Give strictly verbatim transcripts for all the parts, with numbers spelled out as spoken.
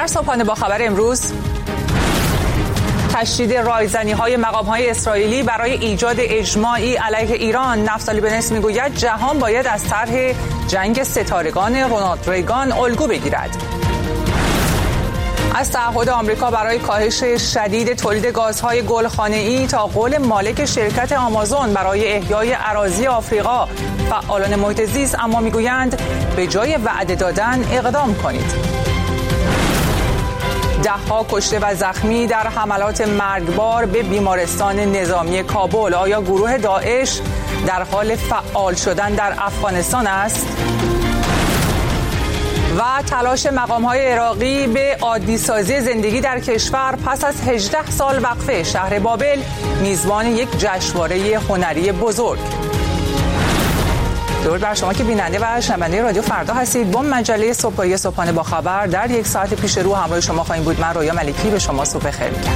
در صبحانه با خبر امروز، تشدید رایزنی‌های مقام‌های اسرائیلی برای ایجاد اجماعی علیه ایران. نفتالی بنت میگوید جهان باید از طرح جنگ ستارگان رونالد ریگان الگو بگیرد. از تعهد آمریکا برای کاهش شدید تولید گازهای گلخانه‌ای تا قول مالک شرکت آمازون برای احیای اراضی آفریقا. فعالان محیط زیست اما میگویند به جای وعده دادن اقدام کنید. ده ها کشته و زخمی در حملات مرگبار به بیمارستان نظامی کابل. آیا گروه داعش در حال فعال شدن در افغانستان است؟ و تلاش مقام‌های عراقی به عادی سازی زندگی در کشور پس از هجده سال وقفه. شهر بابل میزبان یک جشنواره هنری بزرگ. درود بر شما که بیننده و شنونده رادیو فردا هستید. با مجله صبحگاهی صبحانه با خبر در یک ساعت پیش رو همراه شما خواهیم بود. من رویا ملکی به شما صبح بخیر میگم.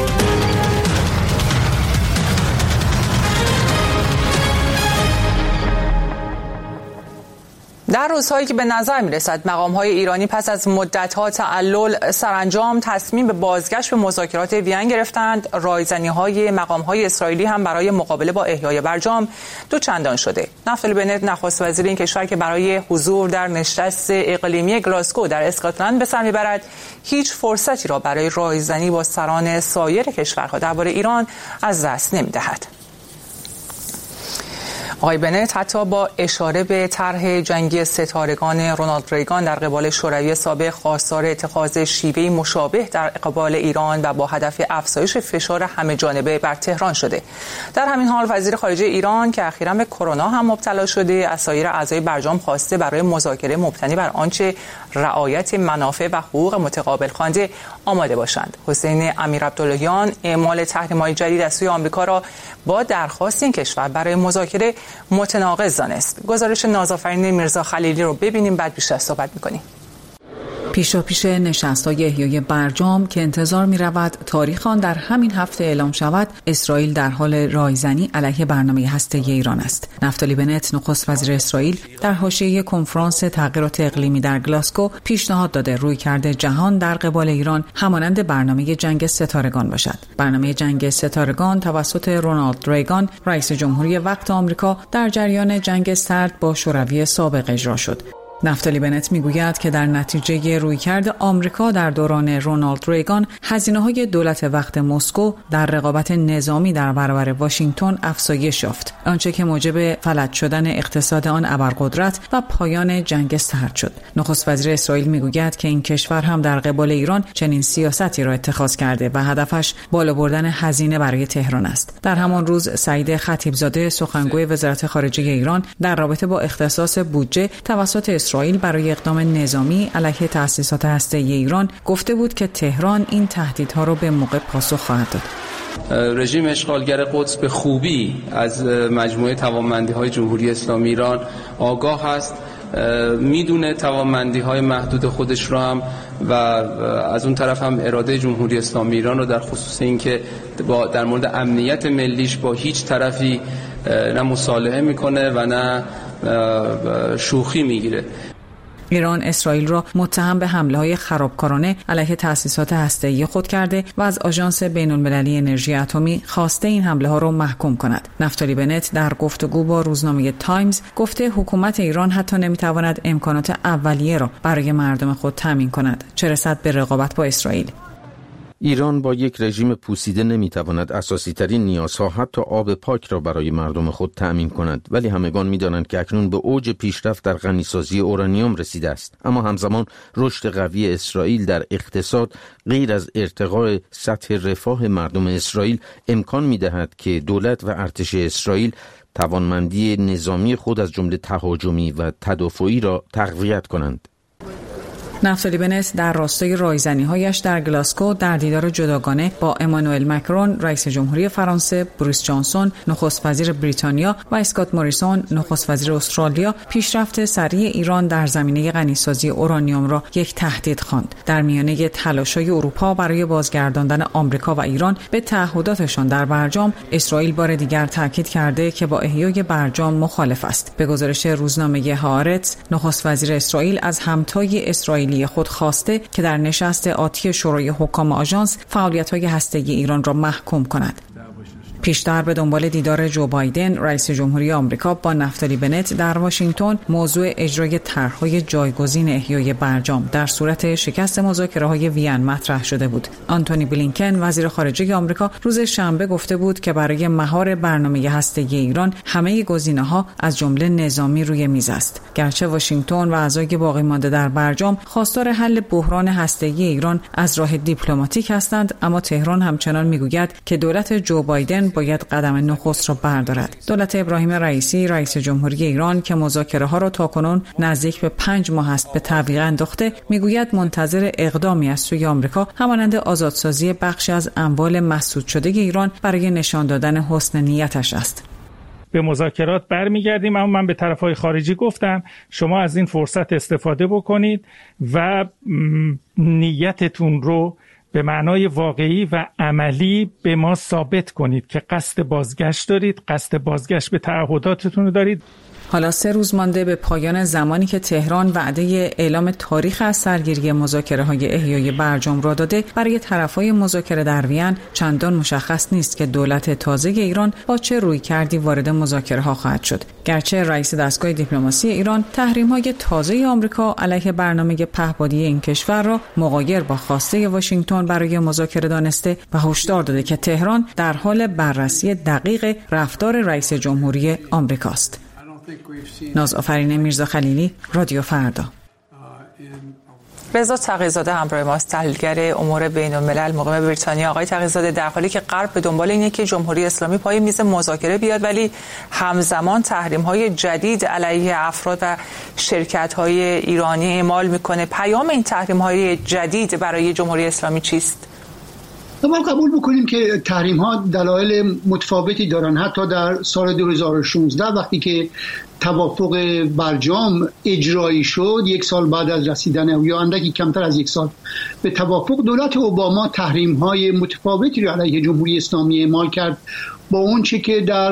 در روزهایی که به نظر می‌رسد مقام‌های ایرانی پس از مدت‌ها تعلل سرانجام تصمیم به بازگشت به مذاکرات وین گرفتند، رایزنی‌های مقام‌های اسرائیلی هم برای مقابله با احیای برجام دو چندان شده. نفتالی بنت نخست وزیر این کشور که برای حضور در نشست اقلیمی گلاسگو در اسکاتلند به سر می‌برد، هیچ فرصتی را برای رایزنی با سران سایر کشورها درباره ایران از دست نمی‌دهد. آقای بنت حتی با اشاره به طرح جنگی ستارگان رونالد ریگان در قبال شوروی سابق خواستار اتخاذ شیوهی مشابه در قبال ایران و با هدف افزایش فشار همه جانبه بر تهران شده. در همین حال وزیر خارجه ایران که اخیراً به کرونا هم مبتلا شده، از سایر اعضای برجام خواسته برای مذاکره مبتنی بر آنچه رعایت منافع و حقوق متقابل خوانده آماده باشند. حسین امیرعبداللهیان اعمال تحریم‌های جدید از سوی آمریکا را با درخواست این کشور برای مذاکره متناقض دانست. گزارش نازآفرین میرزا خلیلی رو ببینیم، بعد بیشتر صحبت می‌کنیم. پیشاپیش نشست‌های احیای برجام که انتظار می‌رود تاریخ آن در همین هفته اعلام شود، اسرائیل در حال رایزنی علیه برنامه هسته‌ای ایران است. نفتالی بنت نخست وزیر اسرائیل در حاشیه کنفرانس تغییرات اقلیمی در گلاسگو پیشنهاد داده رویکرد جهان در قبال ایران همانند برنامه جنگ ستارگان باشد. برنامه جنگ ستارگان توسط رونالد ریگان رئیس جمهوری وقت آمریکا در جریان جنگ سرد با شوروی سابق اجرا شد. نفتالی بنت میگوید که در نتیجه رویکرد آمریکا در دوران رونالد ریگان هزینه‌های دولت وقت مسکو در رقابت نظامی در برابر واشنگتن افزایش یافت، آنچه که موجب فلج شدن اقتصاد آن ابرقدرت و پایان جنگ سرد شد. نخست وزیر اسرائیل میگوید که این کشور هم در قبال ایران چنین سیاستی را اتخاذ کرده و هدفش بالا بردن هزینه برای تهران است. در همان روز سعید خطیبزاده سخنگوی وزارت خارجه ایران در رابطه با اختصاص بودجه توسط اسرائیل برای اقدام نظامی علیه تأسیسات هسته‌ای ایران گفته بود که تهران این تهدیدها را به موقع پاسخ خواهد داد. رژیم اشغالگر قدس به خوبی از مجموعه توانمندی‌های جمهوری اسلامی ایران آگاه است، میدونه توانمندی‌های محدود خودش رو هم و از اون طرف هم اراده جمهوری اسلامی ایران رو در خصوص اینکه با در مورد امنیت ملیش با هیچ طرفی نه مصالحه میکنه و نه شوخی میگیره. ایران اسرائیل را متهم به حمله‌های خرابکارانه علیه تأسیسات هسته‌ای خود کرده و از آژانس بین‌المللی انرژی اتمی خواسته این حمله‌ها را محکوم کند. نفتالی بنت در گفتگو با روزنامه تایمز گفته حکومت ایران حتی نمی‌تواند امکانات اولیه را برای مردم خود تامین کند، چه رسد به رقابت با اسرائیل. ایران با یک رژیم پوسیده نمیتواند اساسی ترین نیازها حتی آب پاک را برای مردم خود تأمین کند، ولی همگان میدانند که اکنون به اوج پیشرفت در غنیسازی اورانیوم رسیده است. اما همزمان رشد قوی اسرائیل در اقتصاد غیر از ارتقاء سطح رفاه مردم اسرائیل امکان میدهد که دولت و ارتش اسرائیل توانمندی نظامی خود از جمله تهاجمی و تدافعی را تقویت کنند. نفتالی بنت در راستای رایزنی‌هایش در گلاسگو در دیدار جداگانه با امانوئل مکرون رئیس جمهوری فرانسه، بوریس جانسون نخست وزیر بریتانیا و اسکات موریسون نخست وزیر استرالیا پیشرفت سریع ایران در زمینه غنیسازی اورانیوم را یک تهدید خواند. در میانه تلاش‌های اروپا برای بازگرداندن آمریکا و ایران به تعهداتشان در برجام، اسرائیل بار دیگر تاکید کرده که با احیای برجام مخالف است. به گزارش روزنامه هآرتز، نخست وزیر اسرائیل از همتای اسرائیل اسرائیلی خود خواسته که در نشست آتی شورای حکام آژانس فعالیت‌های هسته‌ای ایران را محکوم کند. پیشتر به دنبال دیدار جو بایدن رئیس جمهوری آمریکا با نفتالی بنت در واشنگتن موضوع اجرای طرح‌های جایگزین احیای برجام در صورت شکست مذاکره‌های وین مطرح شده بود. آنتونی بلینکن وزیر خارجه آمریکا روز شنبه گفته بود که برای مهار برنامه هسته‌ای ایران همه گزینه‌ها از جمله نظامی روی میز است. گرچه واشنگتن و اعضای باقی مانده در برجام خواستار حل بحران هسته‌ای ایران از راه دیپلماتیک هستند، اما تهران همچنان میگوید که دولت جو بایدن باید قدم نخست را بردارد. دولت ابراهیم رئیسی رئیس جمهوری ایران که مذاکره ها را تاکنون نزدیک به پنج ماه است به تعویق انداخته، میگوید منتظر اقدامی از سوی آمریکا همانند آزادسازی بخشی از اموال مسدود شده ایران برای نشان دادن حسن نیتش است. به مذاکرات برمیگردیم، اما من به طرفهای خارجی گفتم شما از این فرصت استفاده بکنید و نیتتون رو به معنای واقعی و عملی به ما ثابت کنید که قصد بازگشت دارید، قصد بازگشت به تعهداتتون رو دارید. حالا سه روز مانده به پایان زمانی که تهران وعده اعلام تاریخ از سرگیری مذاکره‌های احیای برجام را داده، برای طرفهای مذاکره در وین چندان مشخص نیست که دولت تازه ایران با چه رویکردی وارد مذاکره‌ها خواهد شد. گرچه رئیس دستگاه دیپلماسی ایران تحریم‌های تازه آمریکا علیه برنامه پهپادی این کشور را مغایر با خواسته واشنگتن برای مذاکره دانسته و هشدار داده که تهران در حال بررسی دقیق رفتار رئیس جمهوری آمریکاست. نازآفرین میرزا خلیلی، رادیو فردا. رضا تقی‌زاده همراه ماست، تحلیلگر امور بین‌الملل مقیم بریتانیا. آقای تقی‌زاده، در حالی که غرب به دنبال اینه که جمهوری اسلامی پای میز مذاکره بیاد، ولی همزمان تحریم‌های جدید علیه افراد و شرکت‌های ایرانی اعمال میکنه، پیام این تحریم‌های جدید برای جمهوری اسلامی چیست؟ ما قبول بکنیم که تحریم ها دلایل متفاوتی دارن. حتی در سال دو هزار و شانزده وقتی که توافق برجام اجرایی شد، یک سال بعد از رسیدن یا اندکی کمتر از یک سال به توافق، دولت اوباما تحریم های متفاوتی را علیه جمهوری اسلامی اعمال کرد با اون چی که در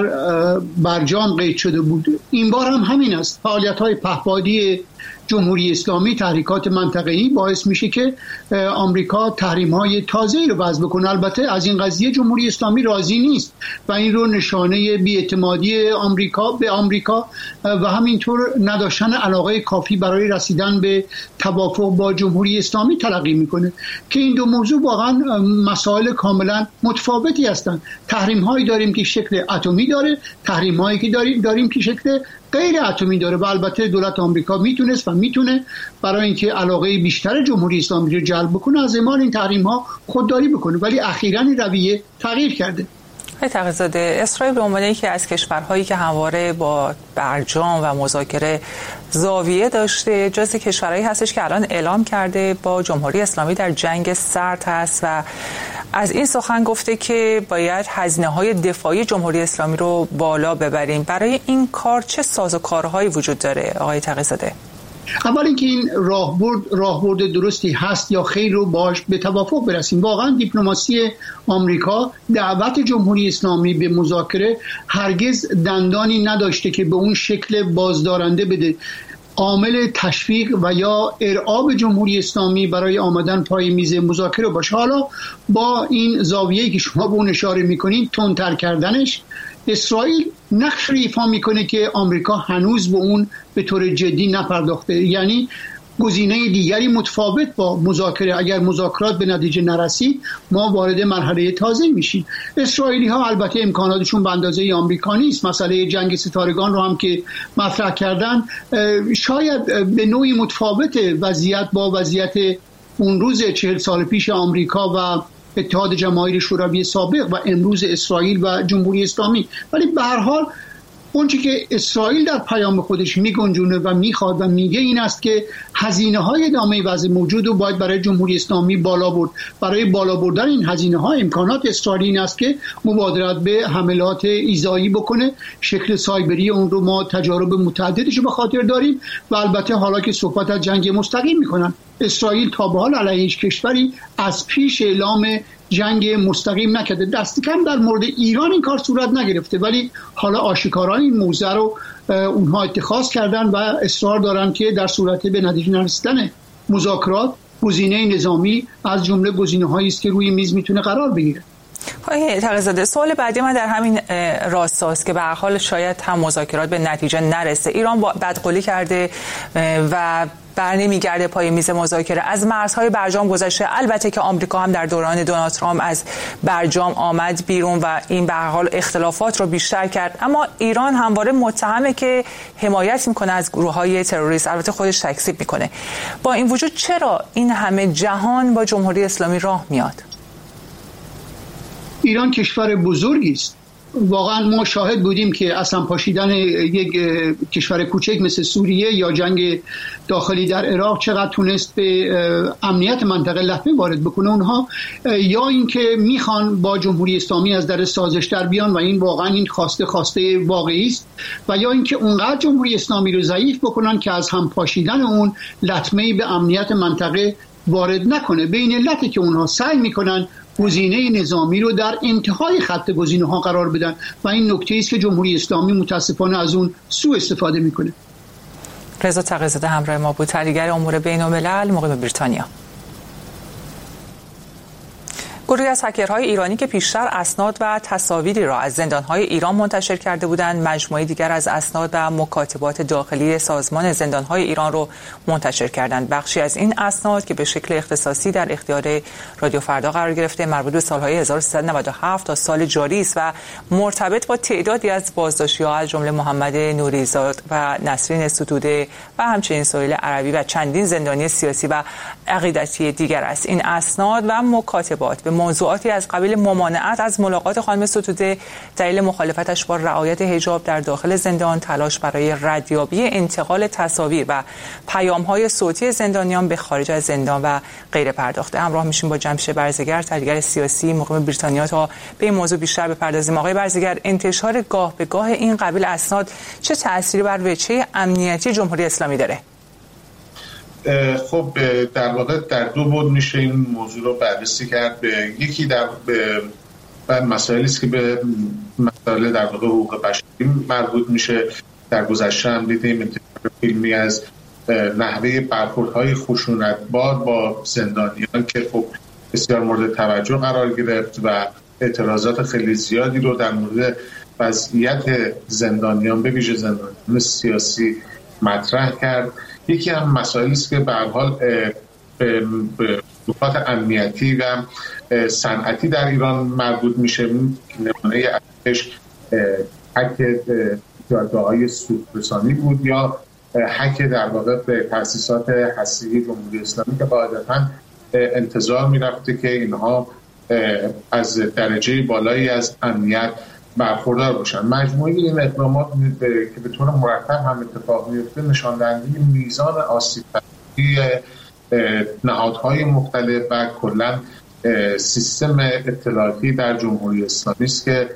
برجام قید شده بود. این بار هم همین است. فعالیت های پهپادی جمهوری اسلامی، تحریکات منطقه‌ای باعث میشه که آمریکا تحریم‌های تازه‌ای رو وضع بکنه. البته از این قضیه جمهوری اسلامی راضی نیست و این رو نشانه بی‌اعتمادی آمریکا به آمریکا و همینطور نداشتن علاقه کافی برای رسیدن به توافق با جمهوری اسلامی تلقی میکنه که این دو موضوع واقعا مسائل کاملا متفاوتی هستند. تحریم‌هایی داریم که شکل اتمی داره، تحریم‌هایی که داریم داریم که شکل غیر اتمی داره و البته دولت آمریکا میتونست و میتونه برای اینکه علاقه بیشتر جمهوری اسلامی رو جلب بکنه از اعمال این تحریم ها خودداری بکنه، ولی اخیراً این رویه تغییر کرده. آقای تقی‌زاده، اسرائیل به عنوان یکی از کشورهایی که همواره با برجام و مذاکره زاویه داشته، جزو کشورهایی هستش که الان اعلام کرده با جمهوری اسلامی در جنگ سرد هست و از این سخن گفته که باید هزینه‌های دفاعی جمهوری اسلامی رو بالا ببریم. برای این کار چه سازوکارهایی وجود داره آقای تقی‌زاده؟ اول اینکه این راهبرد راهبرد درستی هست یا خیر رو باش به توافق برسیم. واقعا دیپلماسی آمریکا دعوت جمهوری اسلامی به مذاکره هرگز دندانی نداشته که به اون شکل بازدارنده بده، عامل تشویق و یا ارعاب جمهوری اسلامی برای آمدن پای میز مذاکره باشه. حالا با این زاویه‌ای که شما به اون اشاره می‌کنید، تندتر کردنش، اسرائیل نقش رو ایفا میکنه که آمریکا هنوز به اون به طور جدی نپرداخته. یعنی گزینه دیگری متفاوت با مذاکره، اگر مذاکرات به نتیجه نرسید ما وارد مرحله تازه میشیم. اسرائیلی ها البته امکاناتشون به اندازه آمریکا نیست. مسئله جنگ ستارگان رو هم که مطرح کردن، شاید به نوعی متفاوت وضعیت با وضعیت اون روز چهل سال پیش آمریکا و اتحاد جماهیر شوروی سابق و امروز اسرائیل و جمهوری اسلامی، ولی به هر حال اونچه که اسرائیل در پیام خودش میگنجونه و میخواد و میگه این است که هزینه های ادامه وضع موجود رو باید برای جمهوری اسلامی بالا برد. برای بالا بردن این هزینه ها امکانات اسرائیل این است که مبادرت به حملات ایذایی بکنه. شکل سایبری اون رو ما تجارب متعددش رو به خاطر داریم و البته حالا که صحبت از جنگ مستقیم میکنن، اسرائیل تا به حال علیه هیچ کشوری از پیش اعلام جنگ مستقیم نکرده. دست کم در مورد ایران این کار صورت نگرفته، ولی حالا آشکارا این موضوع رو اونها اتخاذ کردن و اصرار دارن که در صورت به نتیجه نرسیدن مذاکرات گزینه نظامی از جمله گزینه‌هایی است که روی میز میتونه قرار بگیره. آقای تقی‌زاده، سوال بعدی من در همین راستاست که به هر حال شاید هم مذاکرات به نتیجه نرسه. ایران بدقولی کرده و بر نمیگرده پای میز مذاکره، از مرزهای برجام گذشته. البته که آمریکا هم در دوران دونالد ترامپ از برجام آمد بیرون و این به هر حال اختلافات رو بیشتر کرد، اما ایران همواره متهمه که حمایت میکنه از گروه‌های تروریست، البته خودش تکذیب میکنه. با این وجود چرا این همه جهان با جمهوری اسلامی راه میاد؟ ایران کشور بزرگی است. واقعا ما شاهد بودیم که اصلا پاشیدن یک کشور کوچک مثل سوریه یا جنگ داخلی در عراق چقدر تونست به امنیت منطقه لطمه وارد بکنه. اونها یا اینکه میخوان با جمهوری اسلامی از در سازش در بیان و این واقعا این خواسته خواسته واقعی است، و یا اینکه اونقدر جمهوری اسلامی رو ضعیف بکنن که از هم پاشیدن اون لطمه‌ای به امنیت منطقه وارد نکنه. به این علته که اونها سعی میکنن گزینه نظامی رو در انتهای خط گزینه ها قرار بدن و این نکته است که جمهوری اسلامی متاسفانه از اون سوء استفاده میکنه. رضا تقی‌زاده همراه ما بود، تحلیلگر امور بین الملل مقیم بریتانیا. گروهی از هکرهای ایرانی که پیشتر اسناد و تصاویری را از زندانهای ایران منتشر کرده بودند، مجموعه دیگر از اسناد و مکاتبات داخلی سازمان زندانهای ایران را منتشر کردند. بخشی از این اسناد که به شکل اختصاصی در اختیار رادیو فردا قرار گرفته، مربوط به سالهای هزار و سیصد و نود و هفت تا سال جاری است و مرتبط با تعدادی از بازداشتی‌ها از جمله محمد نوریزاد و نسرین ستوده و همچنین سهیل عربی و چندین زندانی سیاسی و عقیدتی دیگر است. این اسناد و مکاتبات به موضوعاتی از قبیل ممانعت از ملاقات خانم ستوده، دلیل مخالفتش با رعایت حجاب در داخل زندان، تلاش برای ردیابی انتقال تصاویر و پیام‌های صوتی زندانیان به خارج از زندان و غیره پرداخته. همراه میشیم با جمشید برزگر، تحلیلگر سیاسی مقیم بریتانیا، تا به این موضوع بیشتر بپردازیم. آقای برزگر، انتشار گاه به گاه این قبیل اسناد چه تأثیری بر وجهه امنیتی جمهوری اسلامی داره؟ خب در واقع در دو بعد میشه این موضوع رو بررسی کرد. یکی در به مسائلی است که به مسائل در واقع حقوق بشری مربوط میشه. در گذشته هم دیدیم انتشار فیلمی از نحوه برخوردهای خشونتبار با زندانیان که خب بسیار مورد توجه قرار گرفت و اعتراضات خیلی زیادی رو در مورد وضعیت زندانیان به ویژه زندانیان سیاسی مطرح کرد. یکی هم مسائلی است که به هر حال به نکات امنیتی و صنعتی در ایران مربوط میشه. نمونه اصلیش هک جاده‌های سودرسانی بود یا هک در واقع به تأسیسات هسته‌ای جمهوری اسلامی که قاعدتاً انتظار میرفته که اینها از درجه بالایی از امنیت برخوردار باشن. مجموعه این اقدامات که به طور مرتب هم اتفاق میفته نشان دهنده میزان آسیب‌پذیری نهادهای مختلف و کلا سیستم اطلاعاتی در جمهوری اسلامی است که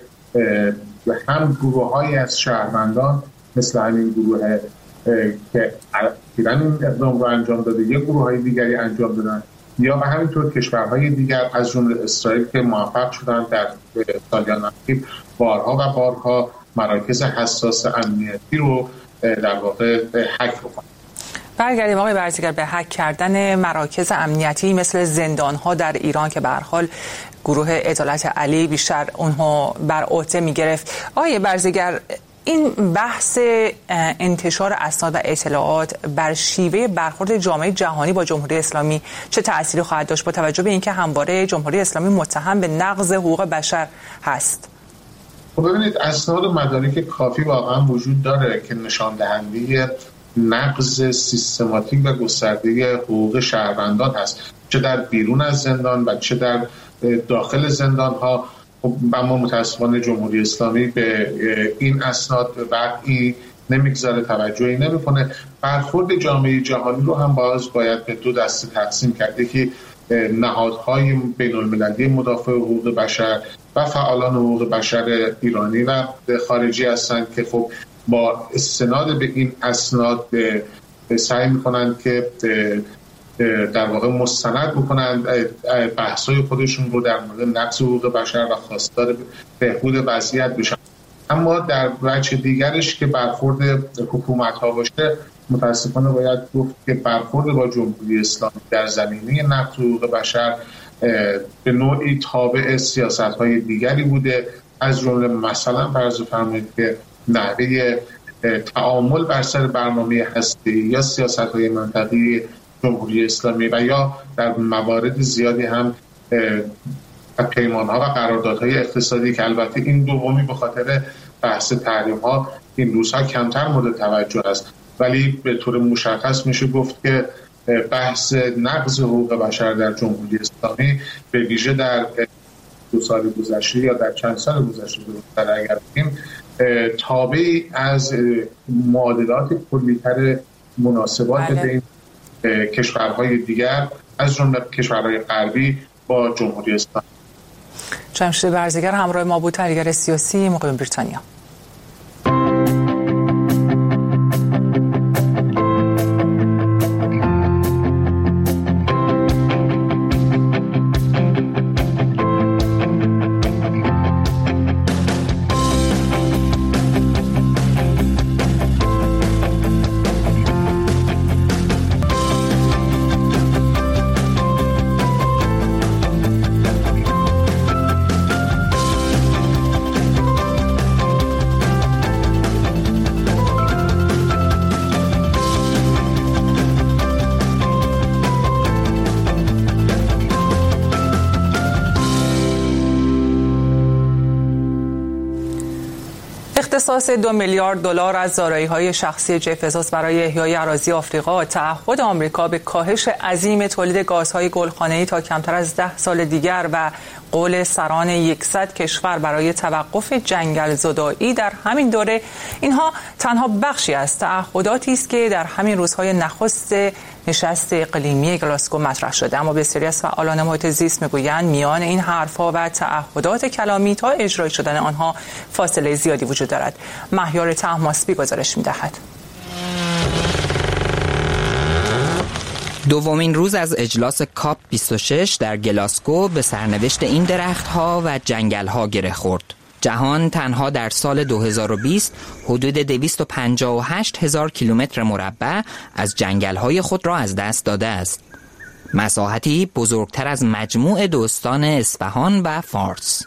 هم گروه‌هایی از شهروندان مثل همین گروه که ایران این اقدام رو انجام داده یا گروه‌های دیگری انجام دادن یا به همینطور کشورهای دیگر از جمله اسرائیل که موفق شدن در سالیان اخیر بارها و بارها مراکز حساس امنیتی رو در واقع هک بکنن. برگردیم آقای برزگر به هک کردن مراکز امنیتی مثل زندان‌ها در ایران که به هر حال گروه عدالت علی بیشتر اونها بر عهده می‌گرفت. آقای برزگر، این بحث انتشار اسناد و اطلاعات بر شیوه برخورد جامعه جهانی با جمهوری اسلامی چه تأثیری خواهد داشت با توجه به اینکه همواره جمهوری اسلامی متهم به نقض حقوق بشر هست؟ خب ببینید، اسناد و مدارک کافی واقعا وجود داره که نشان دهنده نقض سیستماتیک و گسترده حقوق شهروندان هست، چه در بیرون از زندان و چه در داخل زندان ها. خب اما متاسفانه جمهوری اسلامی به این اسناد وقتی نمیگذاره، توجهی نمیکنه. برخورد جامعه جهانی رو هم باز باید به دو دسته تقسیم کرده که نهادهای بین المللی مدافع حقوق بشر و فعالان حقوق بشر ایرانی و خارجی هستند که خب با استناد به این اسناد سعی میکنند که در واقع مستند بکنند بحث‌های خودشون رو در مورد نقض حقوق بشر و خواستار بهبود وضعیت بشن. اما در وجه دیگرش که برخورد حکومت‌ها باشه، متاسفانه باید گفت که برخورد با جمهوری اسلامی در زمینه نقض حقوق بشر به نوعی تابع سیاست‌های دیگری بوده، از جمله مثلا فرض فرمایید که نحوه تعامل بر سر برنامه هسته‌ای یا سیاست‌های منطقه‌ای جمهوری اسلامی و یا در موارد زیادی هم پیمان‌ها و قراردادهای اقتصادی که البته این دومی به خاطر بحث تحریم‌ها این روزها کمتر مورد توجه است، ولی به طور مشخص میشه گفت که بحث نقض حقوق بشر در جمهوری اسلامی به ویژه در دو سال گذشته یا در چند سال گذشته در اگر بگیم تابعی از معادلات کلی‌تر مناسبات بین کشورهای دیگر از جمله کشورهای غربی با جمهوری اسلامی. جمشید برزگر همراه ما بود، تحلیلگر سیاسی مقیم بریتانیا. اختصاص دو میلیارد دلار از دارایی‌های شخصی جف بزوس برای احیای اراضی آفریقا، تعهد آمریکا به کاهش عظیم تولید گازهای گلخانه‌ای تا کمتر از ده سال دیگر و قول سران صد کشور برای توقف جنگل زدایی در همین دوره، اینها تنها بخشی از تعهداتی است که در همین روزهای نخست نشست اقلیمی گلاسگو مطرح شده. اما بسیاری از فعالان محیط زیست میگویند میان این حرفها و تعهدات کلامی تا اجرای شدن آنها فاصله زیادی وجود دارد. مهیار طهماسبی گزارش می‌دهد. دومین روز از اجلاس کاپ بیست و شش در گلاسگو به سرنوشت این درخت‌ها و جنگل‌ها گره خورد. جهان تنها در سال دو هزار و بیست حدود دویست و پنجاه و هشت هزار کیلومتر مربع از جنگل‌های خود را از دست داده است. مساحتی بزرگتر از مجموع دوستان اصفهان و فارس.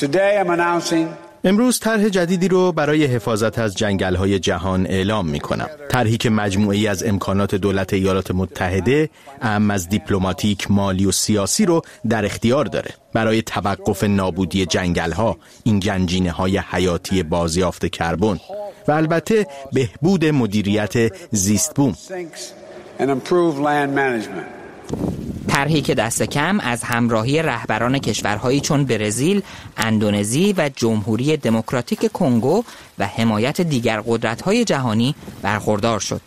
امروز طرح جدیدی رو برای حفاظت از جنگل‌های جهان اعلام می‌کنم. طرحی که مجموعه‌ای از امکانات دولت ایالات متحده، اهم از دیپلماتیک، مالی و سیاسی رو در اختیار داره برای توقف نابودی جنگل‌ها، این گنجینه‌های حیاتی بازیافت کربن و البته بهبود مدیریت زیست بوم. طرحی که دست کم از همراهی رهبران کشورهایی چون برزیل، اندونزی و جمهوری دموکراتیک کنگو و حمایت دیگر قدرت‌های جهانی برخوردار شد.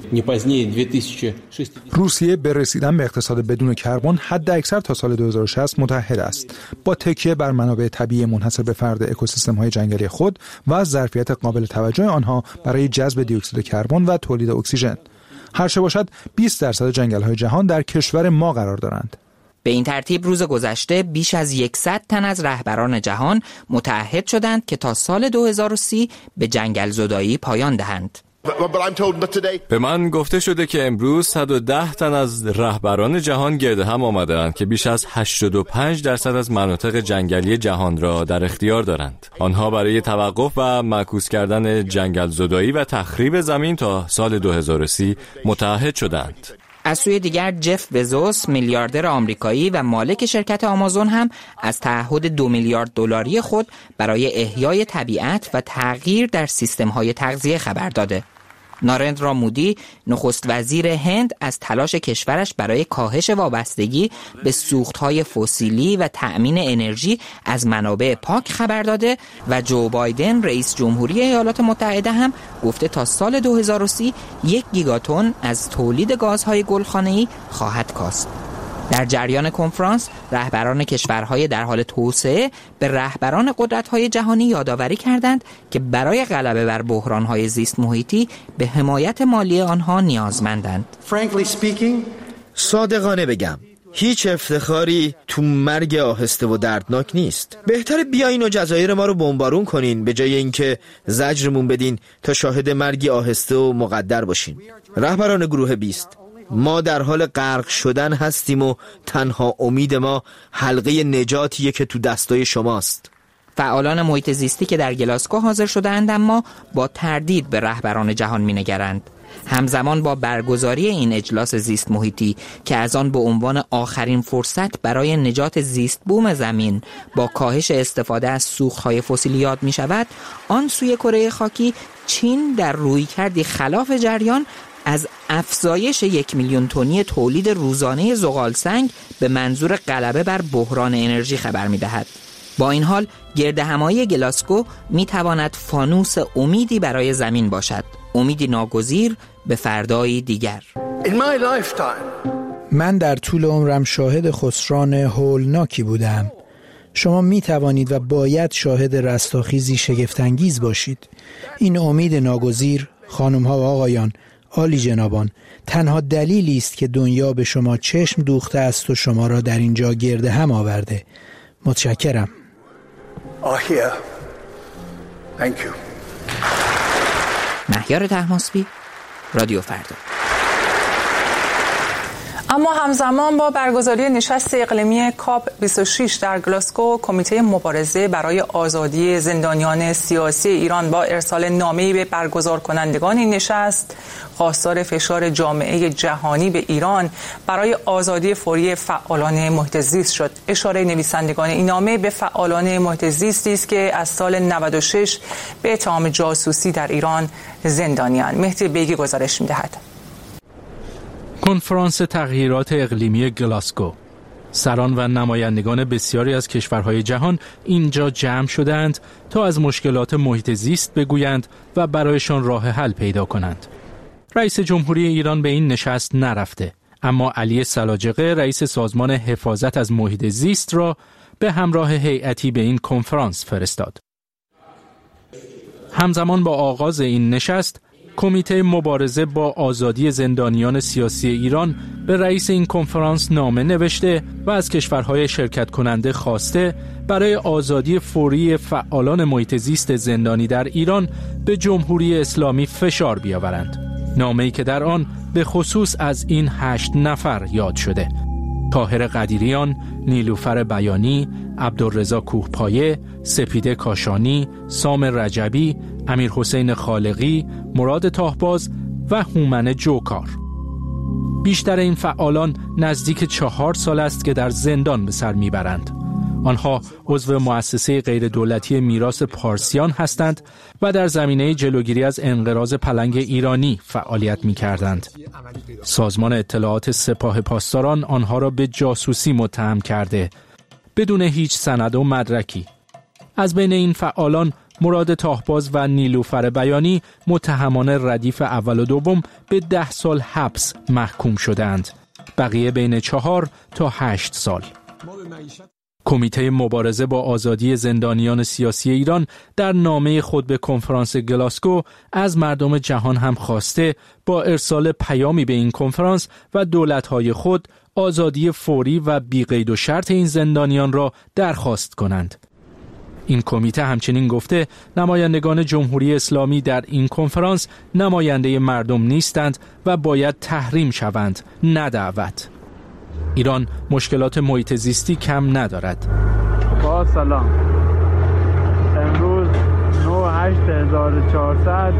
روسیه به رسیدن به اقتصاد بدون کربن حد اکثر تا سال دو هزار و شصت متحد است، با تکیه بر منابع طبیعی منحصر به فرد اکوسیستم‌های جنگلی خود و از ظرفیت قابل توجه آنها برای جذب دی اکسید کربن و تولید اکسیژن. هر چه باشد بیست درصد جنگل‌های جهان در کشور ما قرار دارند. به این ترتیب روز گذشته بیش از صد تن از رهبران جهان متعهد شدند که تا سال دو هزار و سی به جنگل زدایی پایان دهند. به من گفته شده که امروز صد و ده تن از رهبران جهان گرد هم آمدند که بیش از هشتاد و پنج درصد از مناطق جنگلی جهان را در اختیار دارند. آنها برای توقف و معکوس کردن جنگل زدایی و تخریب زمین تا سال دو هزار و سی متعهد شدند. از سوی دیگر جف بزوس، میلیاردر آمریکایی و مالک شرکت آمازون هم از تعهد دو میلیارد دلاری خود برای احیای طبیعت و تغییر در سیستم‌های تغذیه خبر داده. نارندرا مودی، نخست وزیر هند، از تلاش کشورش برای کاهش وابستگی به سوخت‌های فسیلی و تأمین انرژی از منابع پاک خبر داده و جو بایدن، رئیس جمهوری ایالات متحده، هم گفته تا سال دو هزار و سی یک گیگاتن از تولید گازهای گلخانه‌ای خواهد کاست. در جریان کنفرانس، رهبران کشورهای در حال توسعه به رهبران قدرت‌های جهانی یادآوری کردند که برای غلبه بر بحران‌های زیست محیطی به حمایت مالی آنها نیازمندند. صادقانه بگم، هیچ افتخاری تو مرگ آهسته و دردناک نیست. بهتره بیاین و جزایر ما رو بمبارون کنین به جای اینکه زجرمون بدین تا شاهد مرگی آهسته و مقدر باشین. رهبران گروه بیست، ما در حال غرق شدن هستیم و تنها امید ما حلقه نجاتیه که تو دستای شماست. فعالان محیط زیستی که در گلاسگو حاضر شده‌اند اما با تردید به رهبران جهان می‌نگرند. همزمان با برگزاری این اجلاس زیست محیطی که از آن به عنوان آخرین فرصت برای نجات زیست بوم زمین با کاهش استفاده از سوخت‌های فسیلیات می شود، آن سوی کره خاکی چین در رویکردی خلاف جریان از افزایش یک میلیون تنی تولید روزانه زغالسنگ به منظور غلبه بر بحران انرژی خبر می دهد. با این حال گردهمایی گلاسگو می تواند فانوس امیدی برای زمین باشد، امیدی ناگزیر به فردایی دیگر. من در طول عمرم شاهد خسران هولناکی بودم. شما می توانید و باید شاهد رستاخیزی شگفت‌انگیز باشید. این امید ناگزیر، خانم ها و آقایان، عالی جنابان، تنها دلیلی است که دنیا به شما چشم دوخته است و شما را در اینجا گرده هم آورده. متشکرم. آهیا. Thank you. مهیار طهماسبی، رادیو فردا. اما همزمان با برگزاری نشست اقلیمی کاپ بیست و شش در گلاسگو، کمیته مبارزه برای آزادی زندانیان سیاسی ایران با ارسال نامه‌ای به برگزار کنندگان این نشست خواستار فشار جامعه جهانی به ایران برای آزادی فوری فعالان محیط زیست شد. اشاره نویسندگان این نامه به فعالان محیط زیستی است که از سال نود و شش به اتهام جاسوسی در ایران زندانیان. مهدی بیگی گزارش می‌دهد. کنفرانس تغییرات اقلیمی گلاسگو، سران و نمایندگان بسیاری از کشورهای جهان اینجا جمع شدند تا از مشکلات محیط زیست بگویند و برایشان راه حل پیدا کنند. رئیس جمهوری ایران به این نشست نرفته، اما علی سلاجقه رئیس سازمان حفاظت از محیط زیست را به همراه هیئتی به این کنفرانس فرستاد. همزمان با آغاز این نشست، کمیته مبارزه با آزادی زندانیان سیاسی ایران به رئیس این کنفرانس نامه نوشته و از کشورهای شرکت کننده خواسته برای آزادی فوری فعالان محیط زیست زندانی در ایران به جمهوری اسلامی فشار بیاورند. نامه‌ای که در آن به خصوص از این هشت نفر یاد شده: طاهر قدیریان، نیلوفر بیانی، عبدالرضا کوهپایه، سپیده کاشانی، سام رجبی، امیر حسین خالقی، مراد تاهباز و هومن جوکار. بیشتر این فعالان نزدیک چهار سال است که در زندان به سر میبرند. آنها عضو مؤسسه غیر دولتی میراث پارسیان هستند و در زمینه جلوگیری از انقراض پلنگ ایرانی فعالیت می‌کردند. سازمان اطلاعات سپاه پاسداران آنها را به جاسوسی متهم کرده بدون هیچ سند و مدرکی. از بین این فعالان مراد تاهباز و نیلوفر بیانی متهمان ردیف اول و دوم به ده سال حبس محکوم شدند. بقیه بین چهار تا هشت سال. کمیته مبارزه با آزادی زندانیان سیاسی ایران در نامه خود به کنفرانس گلاسگو از مردم جهان هم خواسته با ارسال پیامی به این کنفرانس و دولت‌های خود آزادی فوری و بی‌قید و شرط این زندانیان را درخواست کنند. این کمیته همچنین گفته نمایندگان جمهوری اسلامی در این کنفرانس نماینده مردم نیستند و باید تحریم شوند، نه دعوت. ایران مشکلات محیط زیستی کم ندارد. با سلام. امروز نه هشت هزار و چهارصد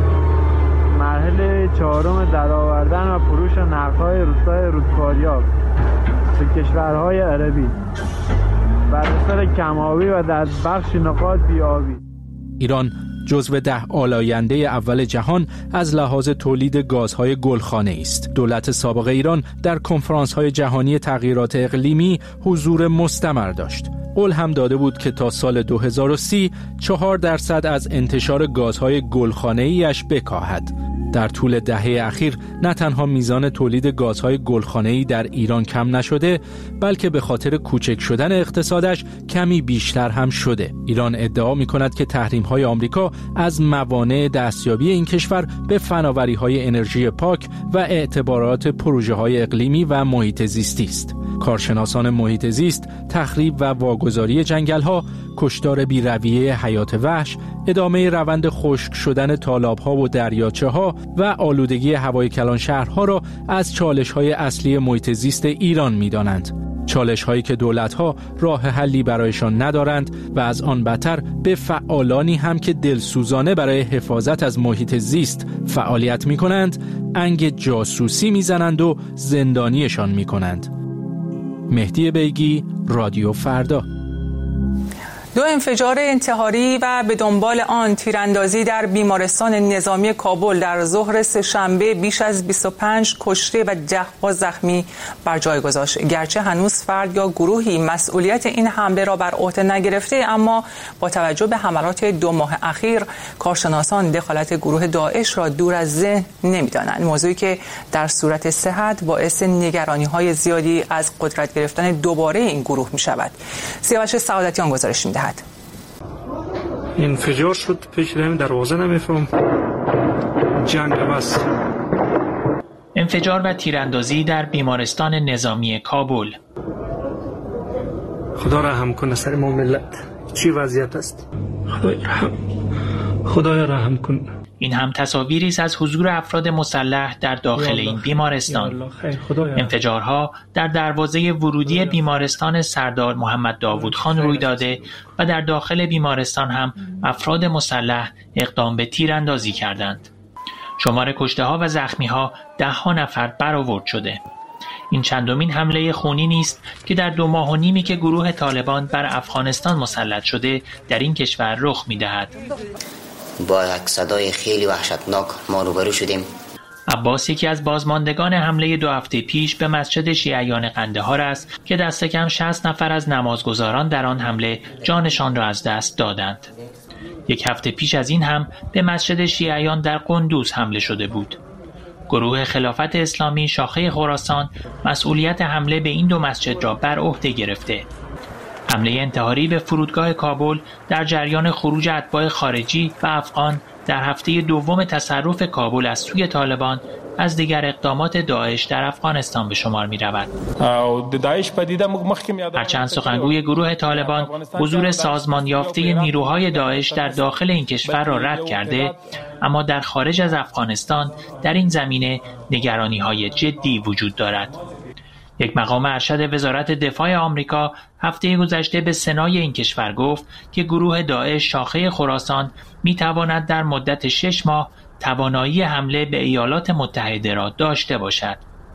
مرحله چهارم درآوردن و فروش نفت‌های روستای رودکاریاب به کشورهای عربی بر اثر کم‌آبی و در بخش نقاط بی‌آبی. ایران جزو ده آلاینده اول جهان از لحاظ تولید گازهای گلخانه است. دولت سابق ایران در کنفرانس‌های جهانی تغییرات اقلیمی حضور مستمر داشت. قول هم داده بود که تا سال دو هزار و سی چهار درصد از انتشار گازهای گلخانه‌ایش بکاهد. در طول دهه اخیر نه تنها میزان تولید گازهای گلخانه‌ای در ایران کم نشده، بلکه به خاطر کوچک شدن اقتصادش کمی بیشتر هم شده. ایران ادعا می‌کند که تحریم‌های آمریکا از موانع دستیابی این کشور به فناوری‌های انرژی پاک و اعتبارات پروژه‌های اقلیمی و محیط زیستی است. کارشناسان محیط زیست تخریب و واگذاری جنگل‌ها، کشتار بی‌رویه حیات وحش، ادامه روند خشک شدن تالاب‌ها و دریاچه‌ها و آلودگی هوای کلان شهرها را از چالش‌های اصلی محیط زیست ایران می‌دانند. چالش‌هایی که دولت‌ها راه حلی برایشان ندارند و از آن بدتر به فعالانی هم که دلسوزانه برای حفاظت از محیط زیست فعالیت می‌کنند، انگ جاسوسی می‌زنند و زندانیشان می‌کنند. مهدی بیگی، رادیو فردا. دو انفجار انتحاری و به دنبال آن تیراندازی در بیمارستان نظامی کابل در ظهر سه‌شنبه بیش از بیست و پنج کشته و ده زخمی بر جای گذاشت. گرچه هنوز فرد یا گروهی مسئولیت این حمله را بر عهده نگرفته، اما با توجه به حملات دو ماه اخیر کارشناسان دخالت گروه داعش را دور از ذهن نمی‌دانند، موضوعی که در صورت صحت باعث نگرانی‌های زیادی از قدرت گرفتن دوباره این گروه می‌شود. سیاوش سعادتیان گزارش می‌دهد. انفجار شد، فکر دروازه نمیفهم جنگ بس. انفجار و تیراندازی در بیمارستان نظامی کابل. خدا رحم کنه سر ما ملت، چی وضعیت است؟ خدای رحم خدای رحم کن. این هم تصاویری است از حضور افراد مسلح در داخل این بیمارستان. انفجارها در دروازه ورودی بیمارستان سردار محمد داوود خان روی داده و در داخل بیمارستان هم افراد مسلح اقدام به تیراندازی کردند. شمار کشته‌ها و زخمی‌ها ده ها نفر برآورد شده. این چندمین حمله خونی نیست که در دو ماه و نیمی که گروه طالبان بر افغانستان مسلط شده در این کشور رخ می‌دهد. با یک صدای خیلی وحشتناک ما روبرو شدیم. عباس یکی از بازماندگان حمله دو هفته پیش به مسجد شیعیان قندهار است که دست کم شصت نفر از نمازگزاران در آن حمله جانشان را از دست دادند. یک هفته پیش از این هم به مسجد شیعیان در قندوز حمله شده بود. گروه خلافت اسلامی شاخه خراسان مسئولیت حمله به این دو مسجد را بر عهده گرفته. حمله انتحاری به فرودگاه کابل در جریان خروج اتباع خارجی و افغان در هفته دوم تصرف کابل از سوی طالبان از دیگر اقدامات داعش در افغانستان به شمار می رود. هرچند سخنگوی گروه طالبان حضور سازمان یافته نیروهای داعش در داخل این کشور را رد کرده، اما در خارج از افغانستان در این زمینه نگرانی‌های جدی وجود دارد. یک مقام ارشد وزارت دفاع آمریکا هفته گذشته به سنای این کشور گفت که گروه داعش شاخه خراسان می تواند در مدت شش ماه توانایی حمله به ایالات متحده را داشته باشد.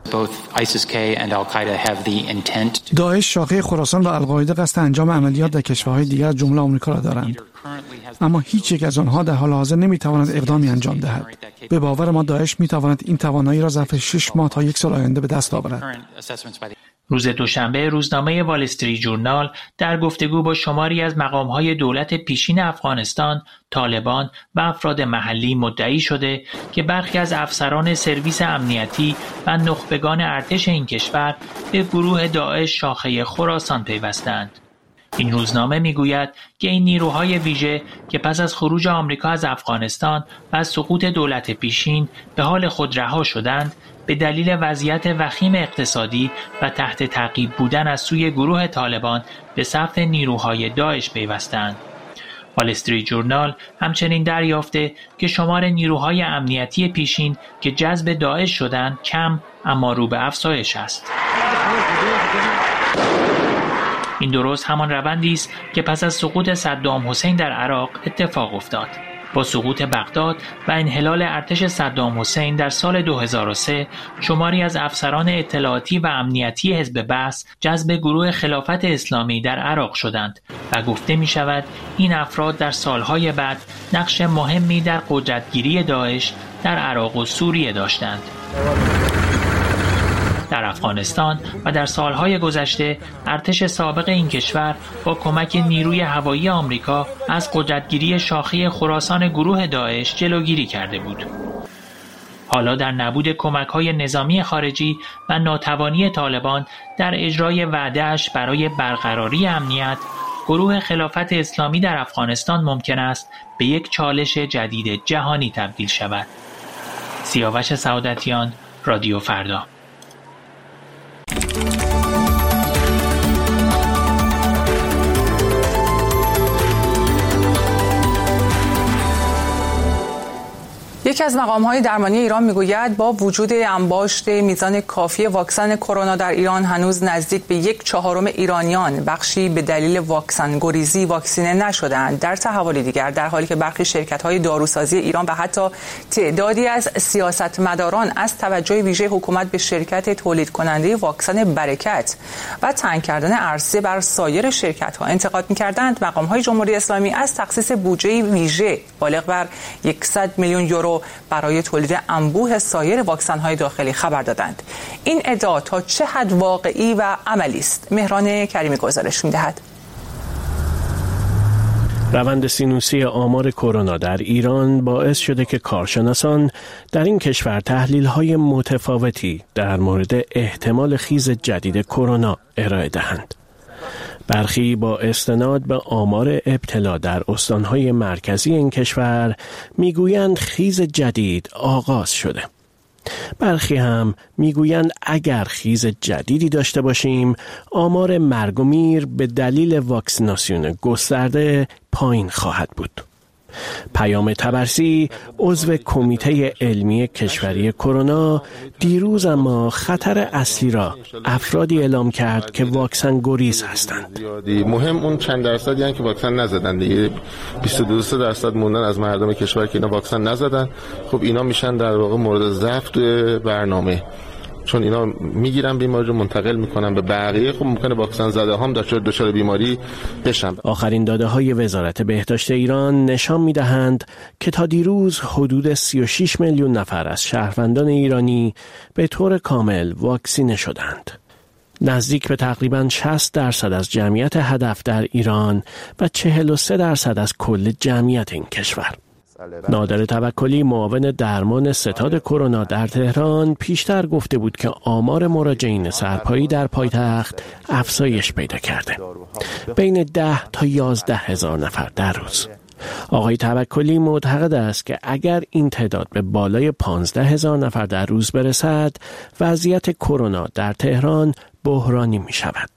داعش شاخه خراسان و القاعده قصد انجام عملیات در کشورهای دیگر از جمله آمریکا را دارند، اما هیچ یک از آنها در حال حاضر نمیتواند اقدامی انجام دهد. به باور ما داعش میتواند این توانایی را ظرف شش ماه تا یک سال آینده به دست آورد. روز دوشنبه روزنامه وال استریت ژورنال در گفتگو با شماری از مقام‌های دولت پیشین افغانستان، طالبان و افراد محلی مدعی شده که برخی از افسران سرویس امنیتی و نخبگان ارتش این کشور به گروه داعش شاخه خراسان پیوستند. این روزنامه میگوید که این نیروهای ویژه که پس از خروج آمریکا از افغانستان و از سقوط دولت پیشین به حال خود رها شدند، به دلیل وضعیت وخیم اقتصادی و تحت تعقیب بودن از سوی گروه طالبان به صف نیروهای داعش پیوستند. وال استریت ژورنال همچنین دریافته که شمار نیروهای امنیتی پیشین که جذب داعش شدند کم اما رو به افزایش است. این درست همان روندی است که پس از سقوط صدام حسین در عراق اتفاق افتاد. با سقوط بغداد و انحلال ارتش صدام حسین در سال دو هزار و سه، شماری از افسران اطلاعاتی و امنیتی حزب بعث جذب گروه خلافت اسلامی در عراق شدند و گفته می شود این افراد در سالهای بعد نقش مهمی در قدرتگیری داعش در عراق و سوریه داشتند. در افغانستان و در سالهای گذشته ارتش سابق این کشور با کمک نیروی هوایی آمریکا از قدرتگیری شاخه خراسان گروه داعش جلوگیری کرده بود. حالا در نبود کمک‌های نظامی خارجی و ناتوانی طالبان در اجرای وعده‌اش برای برقراری امنیت، گروه خلافت اسلامی در افغانستان ممکن است به یک چالش جدید جهانی تبدیل شود. سیاوش سعادتیان، رادیو فردا. یکی از مقام‌های درمانی ایران میگوید با وجود انباشت میزان کافی واکسن کرونا در ایران هنوز نزدیک به یک چهارم ایرانیان بخشی به دلیل واکسن گریزی واکسینه نشده‌اند. در تحول دیگر، در حالی که برخی شرکت‌های داروسازی ایران و حتی تعدادی از سیاستمداران از توجه ویژه حکومت به شرکت تولید کننده واکسن برکت و تنگ کردن عرصه بر سایر شرکت‌ها انتقاد می‌کردند، مقام‌های جمهوری اسلامی از تخصیص بودجه ویژه بالغ بر صد میلیون یورو برای تولید انبوه سایر واکسن‌های داخلی خبر دادند. این ادعا تا چه حد واقعی و عملی است؟ مهران کریمی گزارش می‌دهد. روند سینوسی آمار کرونا در ایران باعث شده که کارشناسان در این کشور تحلیل‌های متفاوتی در مورد احتمال خیز جدید کرونا ارائه دهند. برخی با استناد به آمار ابتلا در استانهای مرکزی این کشور میگویند خیز جدید آغاز شده. برخی هم میگویند اگر خیز جدیدی داشته باشیم، آمار مرگ و میر به دلیل واکسیناسیون گسترده پایین خواهد بود. پیام طبرسی، عضو کمیته علمی کشوری کرونا، دیروز اما خطر اصلی را افرادی اعلام کرد که واکسن گریز هستند. مهم اون چند درصدی هستند که واکسن نزدن. دیگه بیست و دو درصد موندن از مردم کشور که اینا واکسن نزدن. خب اینا میشن در واقع مورد ضعف برنامه، چون اینا میگیرن بیماری رو منتقل میکنن به بقیه. خب ممکنه واکسن زده هم دچار دچار بیماری بشن. آخرین داده های وزارت بهداشت ایران نشان میدهند که تا دیروز حدود سی و شش میلیون نفر از شهروندان ایرانی به طور کامل واکسینه شدند. نزدیک به تقریباً شصت درصد از جمعیت هدف در ایران و چهل و سه درصد از کل جمعیت این کشور. نادر توکلی، معاون درمان ستاد کرونا در تهران، پیشتر گفته بود که آمار مراجعین سرپایی در پایتخت افزایش پیدا کرده، بین ده تا یازده هزار نفر در روز. آقای توکلی معتقد است که اگر این تعداد به بالای پانزده هزار نفر در روز برسد، وضعیت کرونا در تهران بحرانی می شود.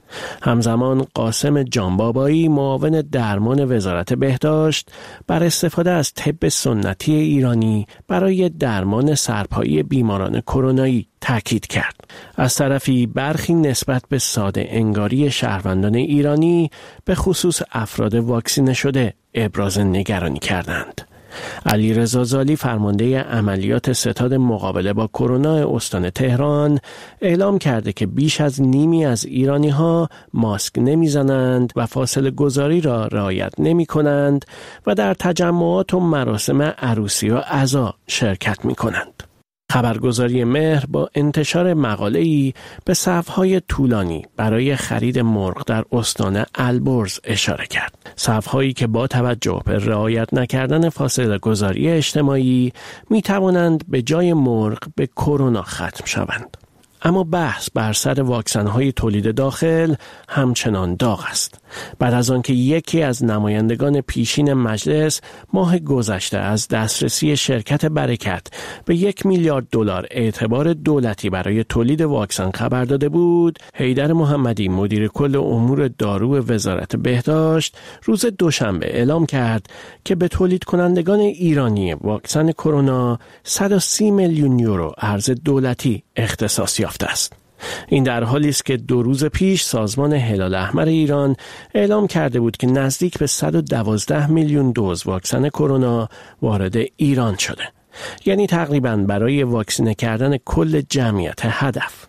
همزمان قاسم جانبابایی، معاون درمان وزارت بهداشت، بر استفاده از طب سنتی ایرانی برای درمان سرپایی بیماران کرونایی تاکید کرد. از طرفی برخی نسبت به ساده انگاری شهروندان ایرانی به خصوص افراد واکسینه شده ابراز نگرانی کردند. علیرضا زالی، فرمانده عملیات ستاد مقابله با کرونا استان تهران، اعلام کرده که بیش از نیمی از ایرانی‌ها ماسک نمی‌زنند و فاصله گذاری را رعایت نمی‌کنند و در تجمعات و مراسم عروسی و عزا شرکت می‌کنند. خبرگزاری مهر با انتشار مقاله‌ای به صف‌های طولانی برای خرید مرغ در استان البرز اشاره کرد. صف‌هایی که با توجه به رعایت نکردن فاصله گذاری اجتماعی می توانند به جای مرغ به کرونا ختم شوند. اما بحث بر سر واکسن‌های تولید داخل همچنان داغ است. بعد از آنکه یکی از نمایندگان پیشین مجلس ماه گذشته از دسترسی شرکت برکت به یک میلیارد دلار اعتبار دولتی برای تولید واکسن خبر داده بود، حیدر محمدی، مدیر کل امور دارو وزارت بهداشت، روز دوشنبه اعلام کرد که به تولید کنندگان ایرانی واکسن کرونا صد و سی میلیون یورو ارز دولتی اختصاص یافته است. این در حالی است که دو روز پیش سازمان هلال احمر ایران اعلام کرده بود که نزدیک به صد و دوازده میلیون دوز واکسن کرونا وارد ایران شده، یعنی تقریباً برای واکسینه کردن کل جمعیت هدف.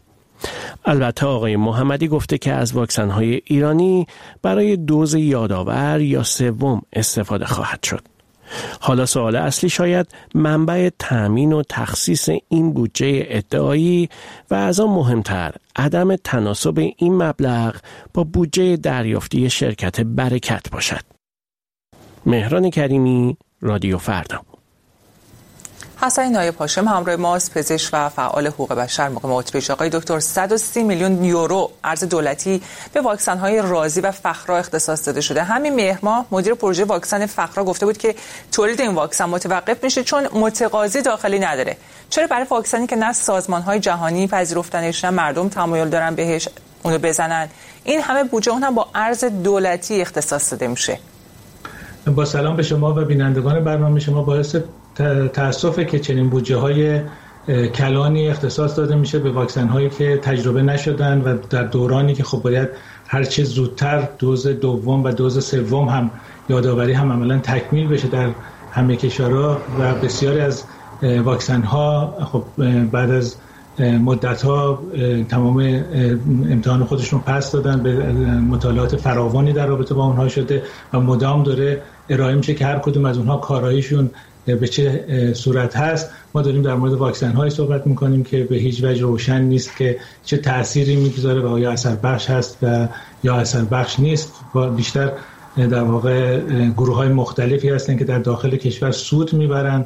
البته آقای محمدی گفته که از واکسن‌های ایرانی برای دوز یادآور یا سوم استفاده خواهد شد. حالا سوال اصلی شاید منبع تأمین و تخصیص این بودجه ادعایی و از آن مهمتر عدم تناسب این مبلغ با بودجه دریافتی شرکت برکت باشد. مهران کریمی، رادیو فردا. حسن نایب هاشم همراه ماست، پزشک و فعال حقوق بشر مقام اتریش. آقای دکتر، صد و سی میلیون یورو ارز دولتی به واکسن‌های رازی و فخرا اختصاص داده شده. همین مهر ماه مدیر پروژه واکسن فخرا گفته بود که تولید این واکسن متوقف میشه چون متقاضی داخلی نداره. چرا برای واکسنی که نه سازمان‌های جهانی پذیرفتنش نه مردم تمایل دارن بهش اونو بزنن، این همه بودجه اون هم با ارز دولتی اختصاص داده میشه؟ با سلام به شما و بینندگان برنامه شما. باعث تأسفه که چنین بودجه های کلانی اختصاص داده میشه به واکسن هایی که تجربه نشدن و در دورانی که خب باید هر چه زودتر دوز دوم و دوز سوم هم یادآوری هم عملا تکمیل بشه در همه کشورها و بسیاری از واکسن ها خب بعد از مدت ها تمام امتحان خودشون پس دادن، به مطالعات فراوانی در رابطه با اونها شده و مدام داره ارائه میشه که هر کدوم از اونها کاراییشون به چه صورت هست. ما داریم در مورد واکسن های صحبت میکنیم که به هیچ وجه روشن نیست که چه تأثیری میگذاره و آیا اثر بخش هست و یا اثر بخش نیست. بیشتر در واقع گروه های مختلفی هستن که در داخل کشور سود میبرن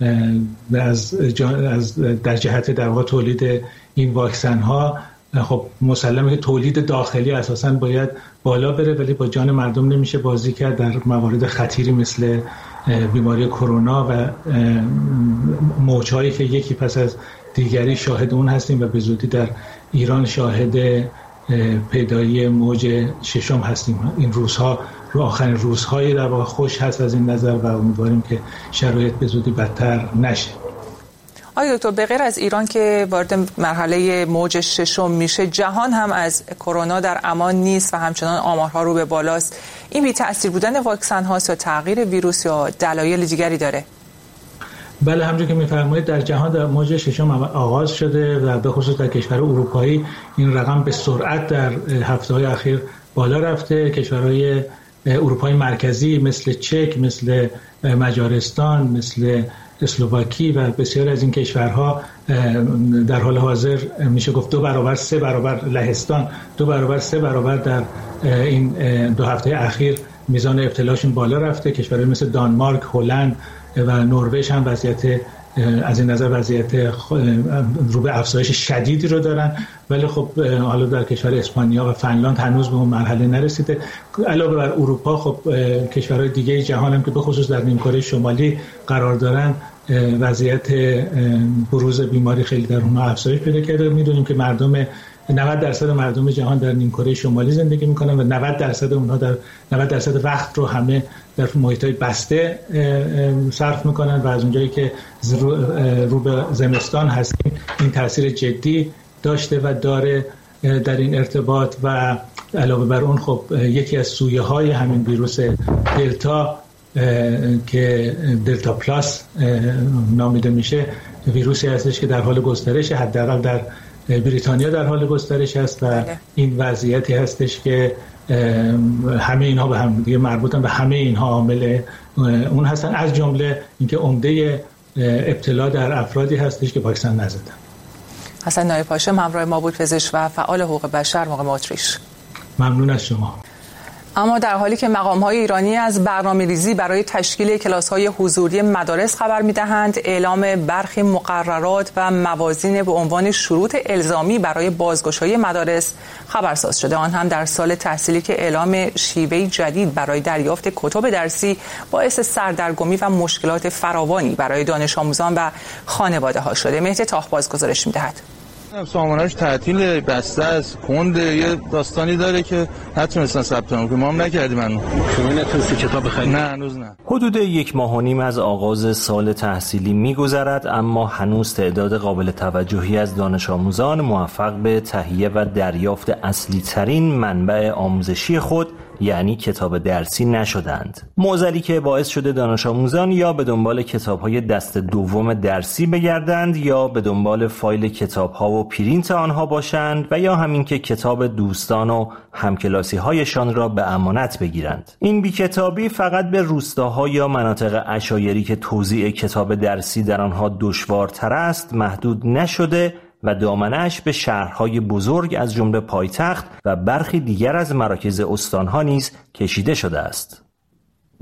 از, از در جهت در واقع تولید این واکسن ها. خب مسلمه که تولید داخلی اساساً باید بالا بره، ولی با جان مردم نمیشه بازی کرد در موارد خطیری مثل بیماری کرونا و موج‌هایی که یکی پس از دیگری شاهد اون هستیم و به زودی در ایران شاهد پیدایی موج ششم هستیم. این روزها رو آخرین روزهای در واقع خوش هست از این نظر و امیدواریم که شرایط به زودی بدتر نشه. آقای دکتر، به غیر از ایران که وارد مرحله موج ششم میشه، جهان هم از کرونا در امان نیست و همچنان آمارها رو به بالاست. این بی تأثیر بودن واکسن هاست یا تغییر ویروس یا دلایل دیگری داره؟ بله، همونجور که می‌فرمایید در جهان در موج ششم آغاز شده و به خصوص در کشور اروپایی این رقم به سرعت در هفته‌های اخیر بالا رفته. کشورهای اروپای مرکزی مثل چک، مثل مجارستان، مثل اسلواکی و بسیار از این کشورها در حال حاضر میشه گفت دو برابر سه برابر لهستان دو برابر سه برابر در این دو هفته اخیر میزان ابتلاشون بالا رفته. کشورهای مثل دانمارک، هلند و نروژ هم وضعیت از این نظر وضعیت رو به افزایش شدیدی رو دارن، ولی خب حالا در کشور اسپانیا و فنلاند هنوز به اون مرحله نرسیده. علاوه بر اروپا خب کشورهای دیگه جهان هم که به خصوص در نیمکره شمالی قرار دارن وضعیت بروز بیماری خیلی در اونها افزایش پیدا کرده. میدونیم که مردم نود درصد مردم جهان در نیمکره شمالی زندگی میکنن و نود درصد اونها در نود درصد وقت رو همه در محیط‌های بسته صرف میکنن و از اونجایی که رو به زمستان هستیم این تاثیر جدی داشته و داره در این ارتباط. و علاوه بر اون خب یکی از سویه‌های همین ویروس دلتا که دلتا پلاس نامیده میشه ویروسی هستش که در حال گسترش، حداقل در بریتانیا در حال گسترش است و این وضعیتی هستش که همه اینها به هم دیگه مربوطن و همه اینها عامل اون هستن، از جمله اینکه عمده ابتلا در افرادی هستش که واکسن نزدن. حسن نایب هاشم همراه ما بود، پزشک و فعال حقوق بشر مقام اتریش. ممنون از شما. اما در حالی که مقام‌های ایرانی از برنامه‌ریزی برای تشکیل کلاس‌های حضوری مدارس خبر می‌دهند، اعلام برخی مقررات و موازین به عنوان شروط الزامی برای بازگشایی مدارس خبرساز شده، آن هم در سال تحصیلی که اعلام شیوه جدید برای دریافت کتب درسی باعث سردرگمی و مشکلات فراوانی برای دانش آموزان و خانواده‌ها شده. مهدی تاخباز گزارش می‌دهد. سامانه‌اش تعطیل، بسته است، کند، یه داستانی داره که نتونستن ثبت نام کنن. ما هم نکردیم هنوز. شما نتونستی کتاب بخرید؟ نه هنوز نه. حدود یک ماه و نیم از آغاز سال تحصیلی می‌گذرد، اما هنوز تعداد قابل توجهی از دانش آموزان موفق به تهیه و دریافت اصلی ترین منبع آموزشی خود یعنی کتاب درسی نشدند. معضلی که باعث شده دانش آموزان یا به دنبال کتاب‌های دست دوم درسی بگردند یا به دنبال فایل کتاب‌ها و پرینت آنها باشند و یا همین که کتاب دوستان و همکلاسی‌هایشان را به امانت بگیرند. این بی‌کتابی فقط به روستاها یا مناطق عشایری که توزیع کتاب درسی در آنها دشوارتر است محدود نشده و دامنه‌اش به شهرهای بزرگ از جمله پایتخت و برخی دیگر از مراکز استانها نیز کشیده شده است.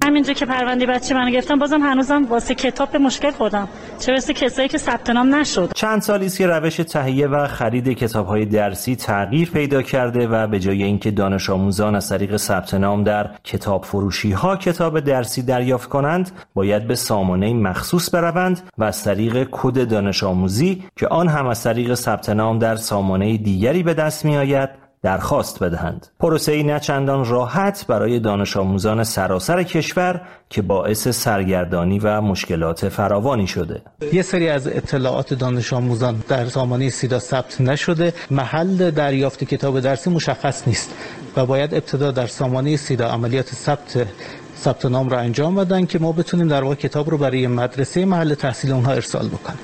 همینجا که پرونده بچه منو گرفتم بازم هنوزم واسه کتاب مشکل خودم، چه برسه کسایی که ثبت نام نشد. چند سالی است که روش تهیه و خرید کتاب‌های درسی تغییر پیدا کرده و به جای اینکه دانش آموزان از طریق ثبت نام در کتاب فروشی‌ها کتاب درسی دریافت کنند، باید به سامانه مخصوص بروند و از طریق کد دانش آموزی که آن هم از طریق ثبت نام در سامانه دیگری به دست می‌آید درخواست بدهند. پروسه‌ای نه چندان راحت برای دانش آموزان سراسر کشور که باعث سرگردانی و مشکلات فراوانی شده. یه سری از اطلاعات دانش آموزان در سامانه سیدا ثبت نشده، محل دریافت کتاب درسی مشخص نیست و باید ابتدا در سامانه سیدا عملیات ثبت ثبت نام را انجام بدن که ما بتونیم در واقع کتاب رو برای مدرسه محل تحصیل اونها ارسال بکنیم.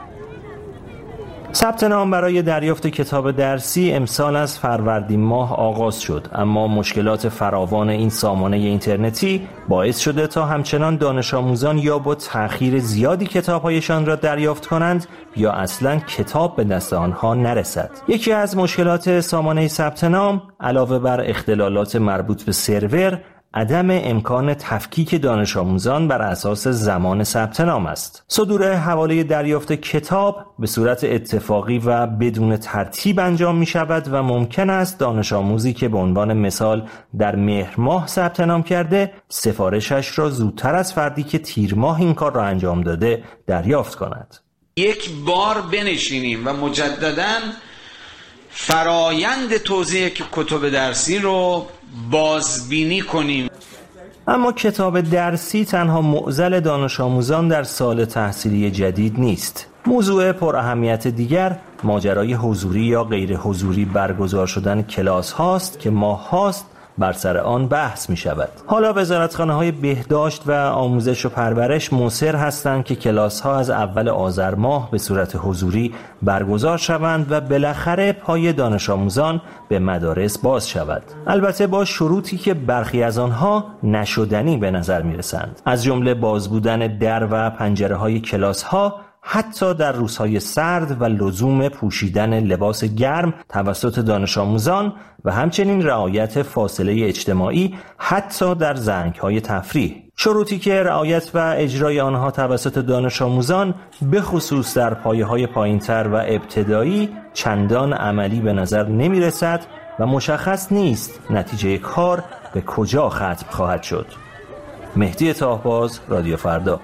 ثبت نام برای دریافت کتاب درسی امسال از فروردین ماه آغاز شد، اما مشکلات فراوان این سامانه اینترنتی باعث شده تا همچنان دانش آموزان یا با تأخیر زیادی کتاب‌هایشان را دریافت کنند یا اصلاً کتاب به دست آنها نرسد. یکی از مشکلات سامانه ثبت نام علاوه بر اختلالات مربوط به سرور، عدم امکان تفکیک دانش آموزان بر اساس زمان ثبت نام است. صدور حواله دریافت کتاب به صورت اتفاقی و بدون ترتیب انجام می شود و ممکن است دانش آموزی که به عنوان مثال در مهر ماه ثبت نام کرده سفارشش را زودتر از فردی که تیر ماه این کار را انجام داده دریافت کند. یک بار بنشینیم و مجدداً فرایند توزیع کتب درسی رو بازبینی کنیم. اما کتاب درسی تنها معضل دانش آموزان در سال تحصیلی جدید نیست. موضوع پر اهمیت دیگر ماجرای حضوری یا غیر حضوری برگزار شدن کلاس هاست که ماه هاست بر سر آن بحث می شود. حالا وزارتخانه های بهداشت و آموزش و پرورش مصر هستند که کلاس ها از اول آذر ماه به صورت حضوری برگزار شوند و بالاخره پای دانش آموزان به مدارس باز شود. البته با شروطی که برخی از آنها نشدنی به نظر می رسند. از جمله باز بودن در و پنجره های کلاس ها حتی در روزهای سرد و لزوم پوشیدن لباس گرم توسط دانش آموزان و همچنین رعایت فاصله اجتماعی حتی در زنگ‌های تفریح. شروطی که رعایت و اجرای آنها توسط دانش آموزان به خصوص در پایه‌های پایین‌تر و ابتدایی چندان عملی به نظر نمی‌رسد و مشخص نیست نتیجه کار به کجا ختم خواهد شد. مهدی طاهباز، رادیو فردا.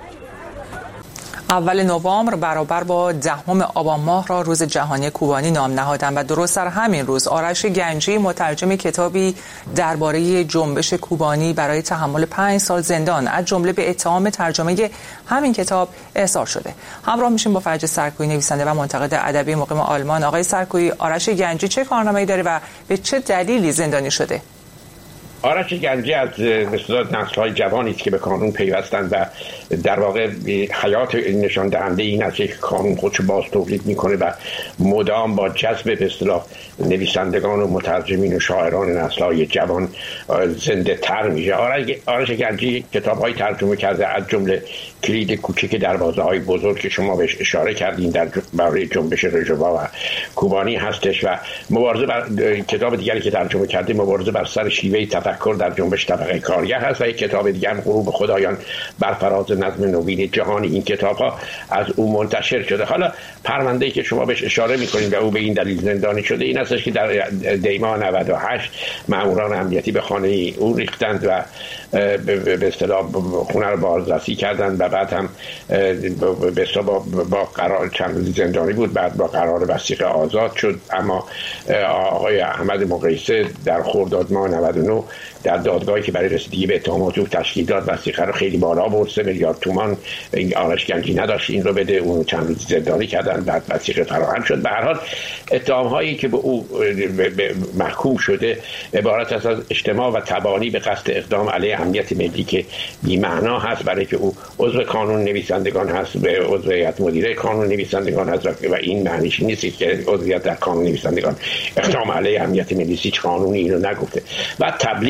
اول نوامبر برابر با دهم آبان ماه را روز جهانی کوبانی نام نهادند و درست در همین روز آرش گنجی مترجم کتابی درباره جنبش کوبانی برای تحمل پنج سال زندان از جمله به اتهام ترجمه همین کتاب احضار شده. همراه میشیم با فرج سرکویی نویسنده و منتقد ادبی مقیم آلمان. آقای سرکویی، آرش گنجی چه کارنامه‌ای داره و به چه دلیلی زندانی شده؟ آرش گنجی از مثلا نسل‌های جوانی است که به قانون پیوستند و در واقع حیات نشان دهنده این است که قانون خودش باز تولید میکنه و مدام با جذب به اصطلاح نویسندگان و مترجمین و شاعران نسل‌های جوان زنده تر میشه. آرش گنجی کتاب‌های ترجمه کرده از جمله کلید کوچک دروازه‌های بزرگ که شما بهش اشاره کردین در برای جنبش رژوا و کوبانی هستش و مبارزه بر کتاب دیگری که ترجمه کرده مبارزه بر سر شیوه تفکر در جنبش طبقه کارگر هست و یک کتاب دیگه هم غروب خدایان بر فراز نظم نوین جهانی. این کتاب‌ها از او منتشر شده. حالا پرونده‌ای که شما بهش اشاره می‌کنید و او به این دلیل زندانی شده این است که در دیما نود و هشت ماموران امنیتی به خانه او ریختند و به اصطلاح خونه رو بازرسی کردند و بعد هم به اصطلاح با قرار چند روزی زندانی بود، بعد با قرار وثیقه آزاد شد. اما آقای احمد مقیسه در خرداد ماه نود و نه در دادگاهی که برای رسیدگی به اتهامات او تشکیل داد وثیقه رو خیلی بالا برد، سه میلیارد تومان. این آرش گنجی نداشت این رو بده، اون چند روزی زندانی کردن، بعد وثیقه فراهم شد. به هر حال اتهام‌هایی که به او محکوم شده عبارت است از اجتماع و تبانی به قصد اقدام علیه امنیت ملی که بی‌معنا هست، برای که او عضو کانون نویسندگان هست، به عضو هیئت مدیره کانون نویسندگان هست و این معنیش نیست که عضویت در کانون نویسندگان اقدام علیه امنیت ملی هیچ قانونی اینو نگفته. و تبلیغ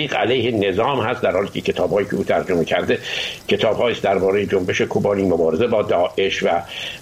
تحقیق علیه نظام هست، در حالی که کتاب‌هایی که او ترجمه کرده کتاب‌هایی است درباره جنبش کوبانی، مبارزه با داعش و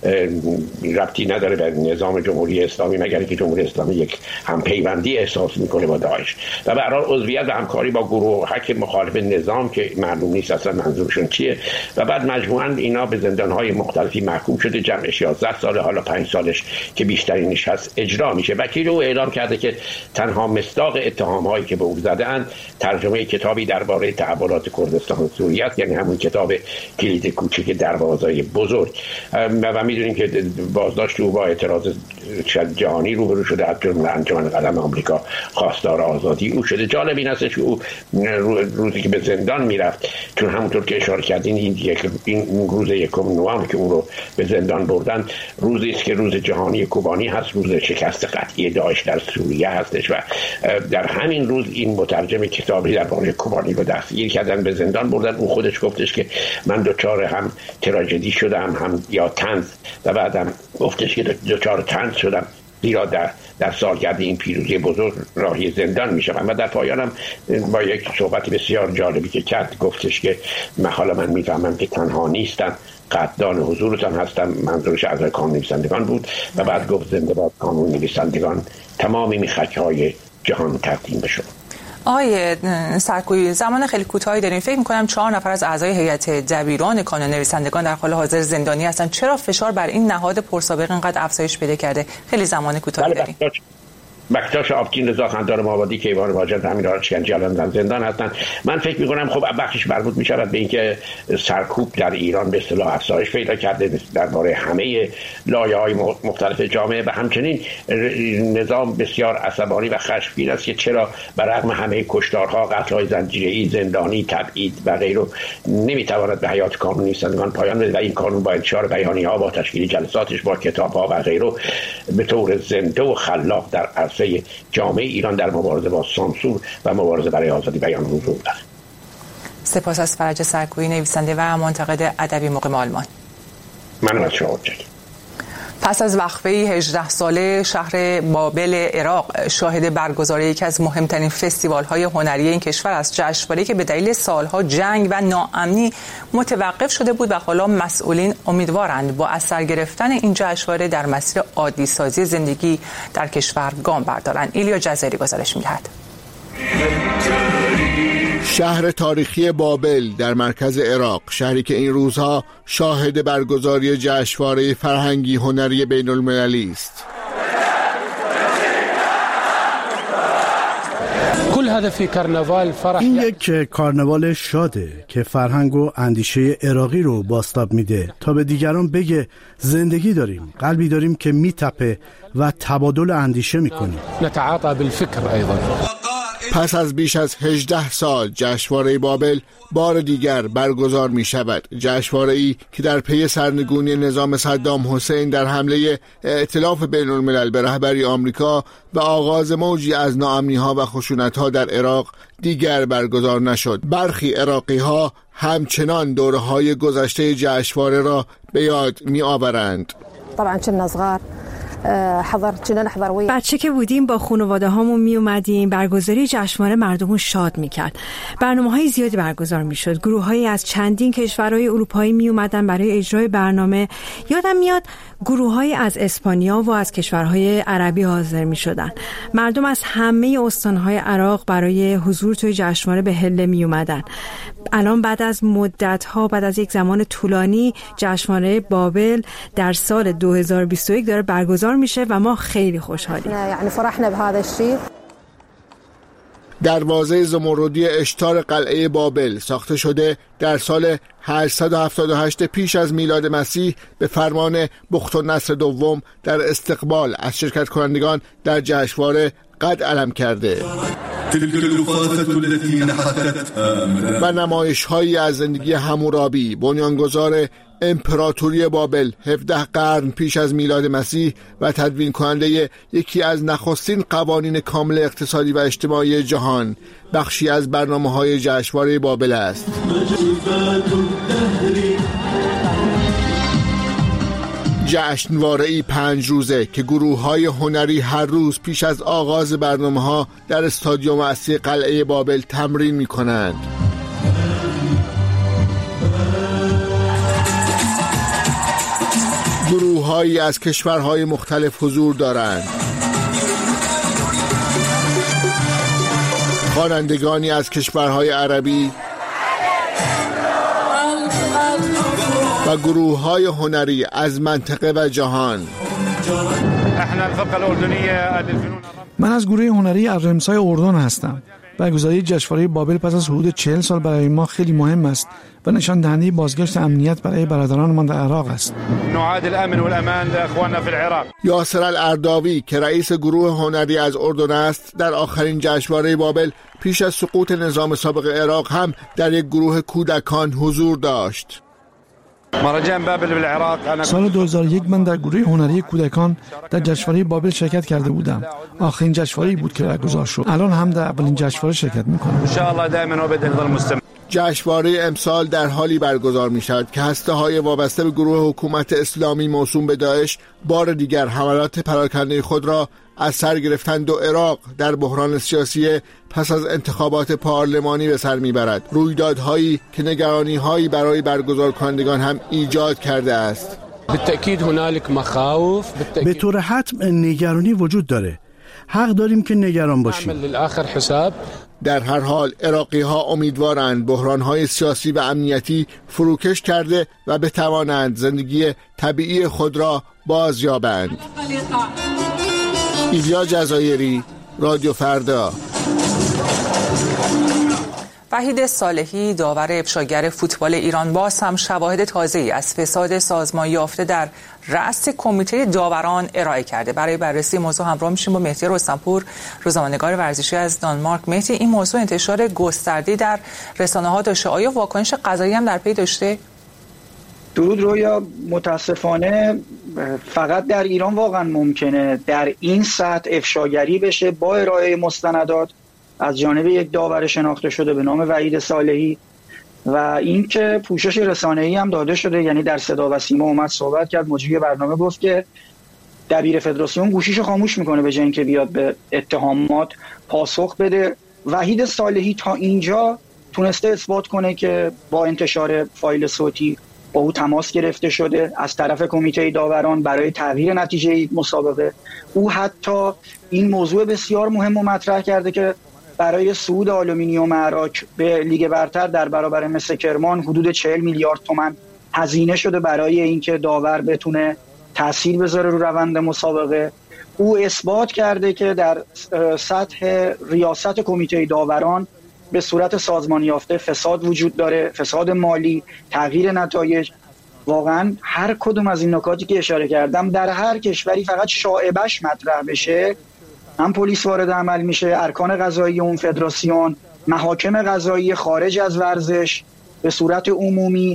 ربطی نداره به نظام جمهوری اسلامی، مگر اینکه جمهوری اسلامی یک همپیوندی احساس میکنه با داعش و به هر حال عضویت و همکاری با گروه‌هایی که مخالف نظام که معلوم نیست اصلا منظورشون چیه و بعد مجموعاً اینا به زندان‌های مختلفی محکوم شده. جمعش یازده سال، حالا پنج سالش که بیشترینش هست اجرا میشه. وکیل او اعلام کرده که تنها مصداق اتهام‌هایی که به او زده‌اند ترجمه کتابی درباره تحولات کردستان و سوریه است، یعنی همون کتاب کلید کوچک دروازه‌ی بزرگ. و می‌دونیم که بازداشت او با اعتراض جهانی روبرو شده، حتی انجمن قلم آمریکا خواستار آزادی او شده. جالب این است که او روزی که به زندان میرفت، چون همونطور که اشاره کردین این یک این روز یکم نوامبر که او رو به زندان بردن روزی است که روز جهانی کوبانی هست، روز شکست قطعی داعش در سوریه هستش و در همین روز این مترجم کتابی درباره کوبانی رو دستگیر کردن، به زندان بردن. او خودش گفتش که من دچار هم تراژدی شدم هم یا طنز و بعدم گفتش که دچار طنز شدم زیرا در در سالگرد این پیروزی بزرگ راهی زندان میشم. و در پایانم با یک صحبت بسیار جالبی که کرد گفتش که من حالا من میفهمم که تنها نیستم، قدردان حضورتان هستم. منظورش از کانون نویسندگان بود و بعد گفت زنده باد کانون نویسندگان، تمامی میخک‌های جهان تقدیم به شما. آقای سرکویی، زمان خیلی کوتاهی داریم. فکر می‌کنم چهار نفر از اعضای هیئت دبیران کانون نویسندگان در حال حاضر زندانی هستند. چرا فشار بر این نهاد پرسابقه اینقدر افزایش پیدا کرده؟ خیلی زمان کوتاهی داریم. بکتاش آبتین، رضا خندار مابادی، کیوان واجد، همین را شکنجه الان زندان هستن. من فکر می‌کنم خب بخشش مربوط می‌شود به اینکه سرکوب در ایران به اصطلاح افزایش پیدا کرده درباره همه لایه‌های مختلف جامعه و همچنین نظام بسیار عصبانی و خشمگین است که چرا برغم همه کشتارها، قتل‌های زنجیره‌ای، زندانی، تبعید و غیره نمی‌تواند به حیات کانون نویسندگان پایان بده و این کانون با انتشار بیانیه‌ها، با تشکیل جلساتش، با کتاب‌ها و غیره به طور زنده و خلاق در عرصه جامعه ایران در مبارزه با سانسور و مبارزه برای آزادی بیان حضور دارد. سپاس از فرج سرکویی، نویسنده و منتقد ادبی مقیم آلمان. من از شما متشکرم. پس از وقفه هجده ساله شهر بابل عراق شاهد برگزاری یکی از مهمترین فستیوال‌های هنری این کشور است. جشنواره‌ای که به دلیل سالها جنگ و ناامنی متوقف شده بود و حالا مسئولین امیدوارند با از سر گرفتن این جشنواره در مسیر عادی سازی زندگی در کشور گام بردارند. ایلیا جزیری گزارش می‌دهد. شهر تاریخی بابل در مرکز عراق، شهری که این روزها شاهد برگزاری جشنواره فرهنگی هنری بین المللی است. این یک کارناوال شاده که فرهنگ و اندیشه عراقی رو بازتاب میده تا به دیگران بگه زندگی داریم، قلبی داریم که میتپه و تبادل اندیشه میکنیم. پس از بیش از هجده سال جشنواره بابل بار دیگر برگزار می شود. جشنواره‌ای که در پی سرنگونی نظام صدام حسین در حمله ائتلاف بین الملل به رهبری آمریکا و آغاز موجی از ناامنی‌ها و خشونت‌ها در عراق دیگر برگزار نشد. برخی عراقی‌ها همچنان دوره‌های گذشته جشنواره را به یاد می‌آورند. طبعا كنا صغار حضر كنا نحضر بچه که بودیم با خانواده هامون می اومدیم. برگزاری جشنواره مردمو شاد میکرد. برنامه‌های زیادی برگزار میشد. گروه‌هایی از چندین کشورهای اروپایی می اومدن برای اجرای برنامه. یادم میاد گروه‌هایی از اسپانیا و از کشورهای عربی حاضر میشدن. مردم از همه استان‌های عراق برای حضور توی جشنواره به هله می اومدن. الان بعد از مدت‌ها، بعد از یک زمان طولانی، جشنواره بابل در سال دو هزار و بیست و یک داره برگزار میشه و ما خیلی خوشحالیم. یعنی فرحنا بهذا الشيء. دروازه زمردی اشتار قلعه بابل ساخته شده در سال هشتصد و هفتاد و هشت پیش از میلاد مسیح به فرمان بختالنصر دوم در استقبال از شرکت کنندگان در جشنواره قد علم کرده و نمایش‌هایی از زندگی حمورابی، بنیانگذار امپراتوری بابل هفده قرن پیش از میلاد مسیح و تدوین کننده یکی از نخستین قوانین کامل اقتصادی و اجتماعی جهان، بخشی از برنامه‌های جشنواره بابل است. جشنواره‌ای پنج روزه که گروه‌های هنری هر روز پیش از آغاز برنامه‌ها در استادیوم اصلی قلعه بابل تمرین می‌کنند. گروه‌هایی از کشورهای مختلف حضور دارند. خوانندگانی از کشورهای عربی و گروه‌های هنری از منطقه و جهان. من از گروه هنری الرمسای اردن هستم. برگزاری جشنواره بابل پس از حدود چهل سال برای ما خیلی مهم است و نشان دهنده بازگشت امنیت برای برادرانمان در عراق است. نعاد الامن والامان لاخواننا فی العراق. یاسر الارداوی که رئیس گروه هنری از اردن است، در آخرین جشنواره بابل پیش از سقوط نظام سابق عراق هم در یک گروه کودکان حضور داشت. سال دو هزار و یک من در گروه هنری کودکان در جشنواره بابل شرکت کرده بودم. آخرین جشنواره‌ای بود که برگزار شد. الان هم در اولین جشنواره شرکت می‌کنم. ان شاء الله دائما وبدل مستمر. جشنواره امسال در حالی برگزار می‌شود که هسته‌های وابسته به گروه حکومت اسلامی موسوم به داعش بار دیگر حملات پراکنده خود را از سر گرفتند و عراق در بحران سیاسی پس از انتخابات پارلمانی به سر میبرد. رویدادهایی که نگرانی‌هایی برای برگزار کنندگان هم ایجاد کرده است. بالتأكيد هنالك مخاوف. به طور حتم نگرانی وجود داره. حق داریم که نگران باشیم. در هر حال عراقی‌ها امیدوارند بحران‌های سیاسی و امنیتی فروکش کرده و بتوانند زندگی طبیعی خود را بازیابند. ایلیا جزایری، رادیو فردا. وحید صالحی، داور افشاگر فوتبال ایران، باز هم شواهد تازه‌ای از فساد سازمان یافته در رأس کمیته داوران ارائه کرده. برای بررسی موضوع همراه میشیم با مهدی رستمپور، روزنامه‌نگار ورزشی از دانمارک. مهدی، این موضوع انتشار گسترده‌ای در رسانه‌ها داشته، آیا واکنش قضایی هم در پی داشته؟ درود رویا، متاسفانه فقط در ایران واقعا ممکنه در این سطح افشاگری بشه با ارائه مستندات از جانب یک داور شناخته شده به نام وحید صالحی و این که پوشش رسانه‌ای هم داده شده. یعنی در صدا و سیما اومد صحبت کرد، مجری برنامه گفت که دبیر فدراسیون گوشیشو خاموش میکنه به جای اینکه بیاد به اتهامات پاسخ بده. وحید صالحی تا اینجا تونسته اثبات کنه که با انتشار فایل صوتی با او تماس گرفته شده از طرف کمیته داوران برای تغییر نتیجه مسابقه. او حتی این موضوع بسیار مهم رو مطرح کرده که برای صعود آلومینیوم عراق به لیگ برتر در برابر مس کرمان حدود چهل میلیارد تومان هزینه شده برای اینکه داور بتونه تاثیر بذاره رو روند مسابقه. او اثبات کرده که در سطح ریاست کمیته داوران به صورت سازمان یافته فساد وجود داره، فساد مالی، تغییر نتایج. واقعا هر کدوم از این نکاتی که اشاره کردم در هر کشوری فقط شایبش مطرح بشه، هم پلیس وارد عمل میشه، ارکان قضایی اون فدراسیون، محاکم قضایی خارج از ورزش به صورت عمومی.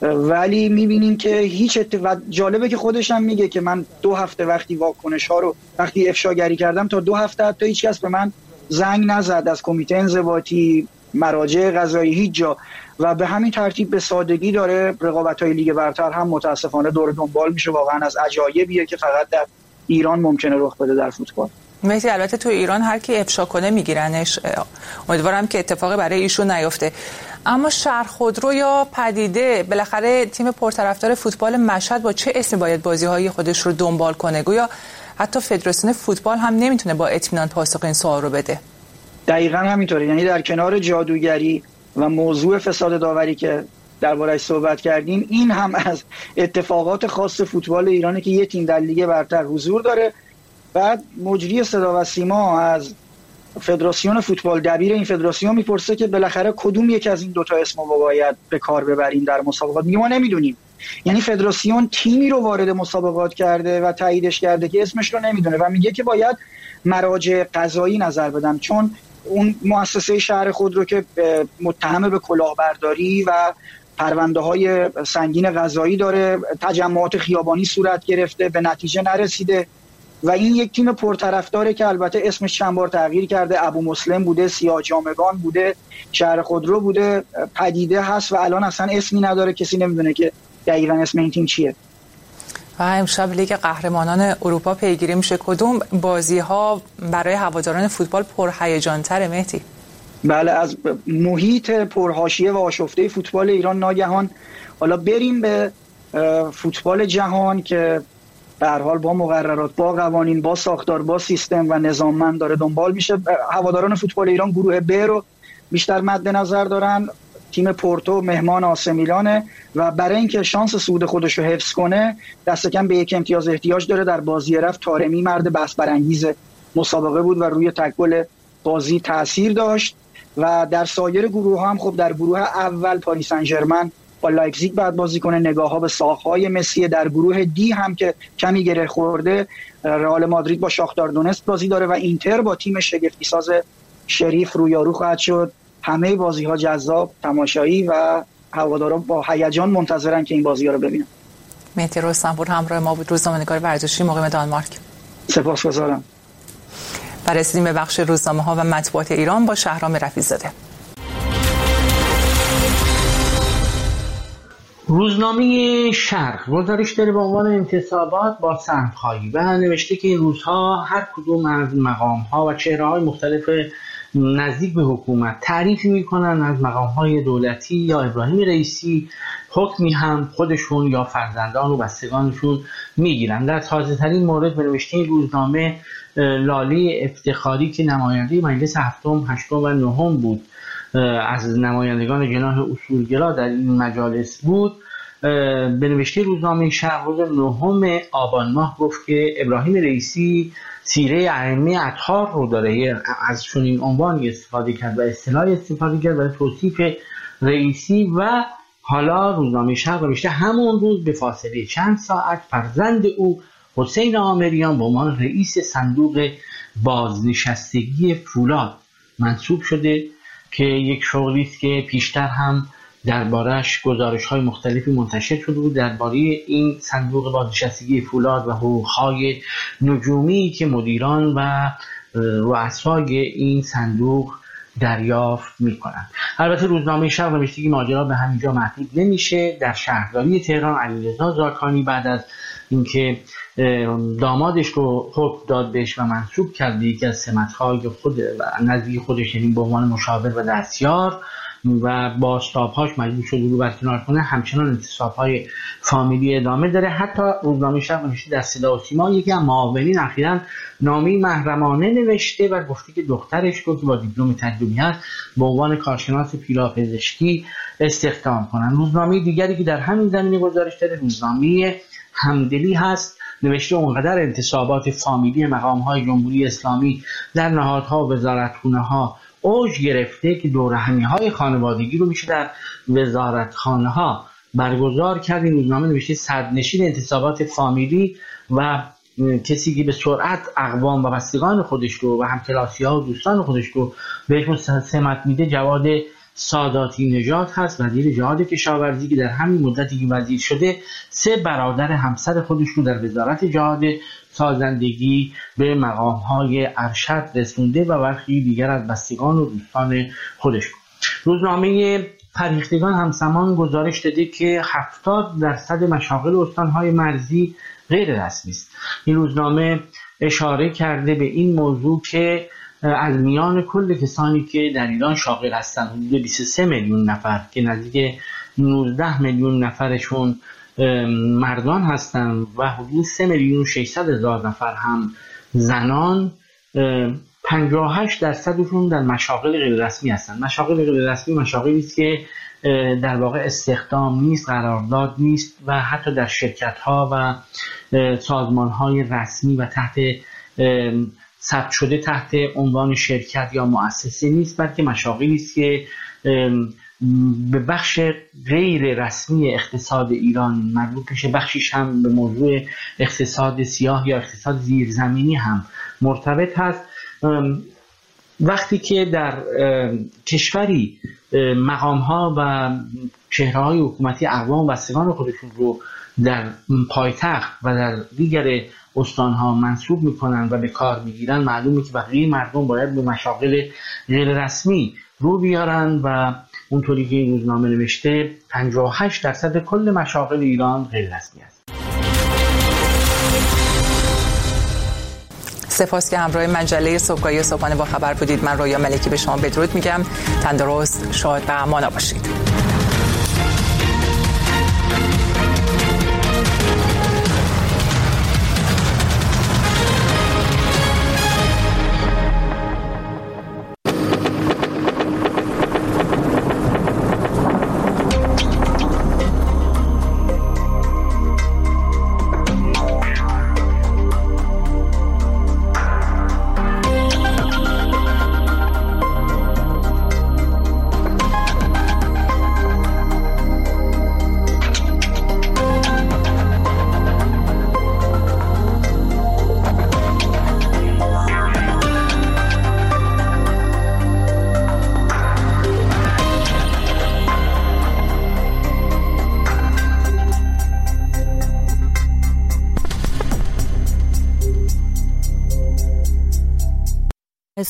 ولی میبینیم که هیچ اتفاق. جالبه که خودش هم میگه که من دو هفته وقتی واکنش ها رو وقتی افشاگری کردم تا دو هفته حتی هیچ کس به من زنگ نزد از کمیته انضباطی، مراجع قضایی، هیچ جا. و به همین ترتیب به سادگی داره رقابت‌های لیگ برتر هم متاسفانه دور دنبال میشه. واقعا از عجایبیه که فقط در ایران ممکنه رخ بده در فوتبال. مهدی، البته تو ایران هر کی افشا کنه میگیرنش، امیدوارم که اتفاقی برای ایشون نیفته. اما شهر خودرو یا پدیده، بالاخره تیم پرطرفدار فوتبال مشهد با چه اسمی باید بازی‌های خودش رو دنبال کنه؟ گویا حتی فدراسیون فوتبال هم نمیتونه با اطمینان پاسخ این سوال رو بده. دقیقاً همینطوره. یعنی در کنار جادوگری و موضوع فساد داوری که درباره‌اش صحبت کردیم، این هم از اتفاقات خاص فوتبال ایرانه که یه تیم در لیگ برتر حضور داره. بعد مجری صدا و سیما از فدراسیون فوتبال، دبیر این فدراسیون، میپرسه که بالاخره کدوم یک از این دوتا اسمو باید به کار ببریم در مسابقات. میگه ما نمیدونیم. یعنی فدراسیون تیمی رو وارد مسابقات کرده و تاییدش کرده که اسمش رو نمیدونه و میگه که باید مراجع قضایی نظر بدن، چون اون مؤسسه شهر خود رو که متهم به کلاهبرداری و پرونده های سنگین قضایی داره، تجمعات خیابانی صورت گرفته، به نتیجه نرسیده و این یک تیم پرطرفداره که البته اسمش چند بار تغییر کرده، ابو مسلم بوده، سیاه جامگان بوده، شهر خودرو بوده، پدیده هست و الان اصلا اسمی نداره، کسی نمیدونه که دقیقاً اسم این تیم چیه. و امشب لیگ قهرمانان اروپا پیگیری میشه. کدوم بازی ها برای هواداران فوتبال پرهیجان تره مهدی؟ بله، از محیط پرحاشیه و آشفته فوتبال ایران ناگهان حالا بریم به فوتبال جهان که به هر حال با مقررات، با قوانین، با ساختار، با سیستم و نظاممند داره دنبال میشه. هواداران فوتبال ایران گروه ب رو بیشتر مد نظر دارن. تیم پورتو مهمان آسه میلانه و برای اینکه شانس صعود خودش رو حفظ کنه دست کم به یک امتیاز احتیاج داره. در بازی رفت طارمی مرد بحث برانگیز مسابقه بود و روی تکل بازی تاثیر داشت. و در سایر گروه ها هم خب در گروه اول پاریس سن ژرمن با لایپزیگ بعد بازی کنه، نگاه ها به ساق‌های مسی. در گروه دی هم که کمی گره خورده رئال مادرید با شاختار دونست بازی داره و اینتر با تیم شگفتی ساز شریف رویارو خواهد شد. همه بازی ها جذاب، تماشایی و هواداران با هیجان منتظرن که این بازی ها رو ببینن. مهدی رستمپور همراه ما بود، روزنامه‌نگار ورزشی مقیم دانمارک. سپاسگزارم. و رسیدیم به بخش روزنامه ها و مطبوعات ایران با شهرام رفیع‌زاده. روزنامه شرق گزارش داره با عنوان انتصابات با سهم‌خوایی و نوشته که این روزها هر کدوم از مقام‌ها و چهره‌های مختلف نزدیک به حکومت تعریفی میکنن از مقام‌های دولتی یا ابراهیم رئیسی حکمی هم خودشون یا فرزندان و بستگانشون میگیرن. در تازه ترین مورد به نوشته این روزنامه لاله افتخاری که نماینده مجلس هفتم، هشتم و نهم بود، از نمایندگان جناح اصولگرا در این مجالس بود، به نوشته روزنامه شرق روز نهم آبان ماه گفت که ابراهیم رئیسی سیره ائمه اطهار رو داره، از چنین عنوانی استفاده کرد و اصطلاحی استفاده کرد برای توصیف رئیسی. و حالا روزنامه شرق نوشته همون روز به فاصله چند ساعت فرزند او حسین آمریان به عنوان رئیس صندوق بازنشستگی فولاد منصوب شده که یک شغلی است که پیشتر هم دربارش گزارش‌های مختلفی منتشر شده بود درباره این صندوق بازنشستگی فولاد و حقوق‌های نجومی که مدیران و رؤسای این صندوق دریافت می‌کنند. البته روزنامه شرق نوشته که ماجرا به همینجا محدود نمیشه. در شهرداری تهران علیرضا زاکانی بعد از اینکه دامادش رو حکم داد بهش و منصوب کرد یکی از سمت‌های خود نزدیک خودش، یعنی به عنوان مشاور و دستیار، و با استاب‌هاش مجبور شد رو برکنار کنه، همچنان انتصاب‌های فامیلی ادامه داره. حتی روزنامه شرق نوشته در صدا و سیما یکی از معاونین اخیراً نامه‌ای محرمانه نوشته و گفته که دخترش رو که با دیپلم تجربی است به عنوان کارشناس پیراپزشکی استخدام کنن. روزنامه دیگری که در همین زمینه گزارش داره روزنامه همدلی هست. نوشته اونقدر انتصابات فامیلی مقام‌های جمهوری اسلامی در نهادها و وزارتخونه‌ها اوج گرفته که دورهمی‌های خانوادگی رو میشه در وزارتخانه‌ها برگزار کرد. این روزنامه نوشته صدرنشین انتصابات فامیلی و کسی که به سرعت اقوام و بستگان خودش رو و همکلاسی‌ها و دوستان خودش رو بهش سمت میده جواد ساداتی نژاد هست، وزیر جهاد کشاورزی که در همین مدتی که وزیر شده سه برادر همسر خودش رو در وزارت جهاد سازندگی به مقام‌های ارشد رسونده و برخی دیگر از بستگان و دوستان خودش. روزنامه فرهیختگان همزمان گزارش داده که هفتاد درصد مشاغل استان‌های مرزی غیر رسمی است. این روزنامه اشاره کرده به این موضوع که از میان کل کسانی که در ایران شاغل هستند حدود بیست و سه میلیون نفر که نزدیک نوزده میلیون نفرشون مردان هستند و حدود سه میلیون و ششصد هزار نفر هم زنان، پنجاه و هشت درصدشون در مشاغل غیر رسمی هستند. مشاغل غیر رسمی مشاغلی است که در واقع استخدام نیست، قرارداد نیست و حتی در شرکت‌ها و سازمان‌های رسمی و تحت ثبت شده تحت عنوان شرکت یا مؤسسه نیست، بلکه مشاغلی است که به بخش غیر رسمی اقتصاد ایران مربوط میشه. بخشیش هم به موضوع اقتصاد سیاه یا اقتصاد زیرزمینی هم مرتبط هست. وقتی که در کشوری مقام‌ها و چهره‌های حکومتی اقوام و بستگان خودشون رو در پایتخت و در دیگر استان‌ها منصوب میکنن و به کار میگیرن، معلومه که بقیه مردم باید به مشاغل غیر رسمی رو بیارن و اونطوری که این روزنامه نوشته پنجاه و هشت درصد کل مشاغل ایران غیر رسمی است. سپاس که همراه مجله صبحگاهی صبحانه با خبر بودید. من رویا ملکی به شما بدرود میگم. تندرست، شاد و مانا باشید.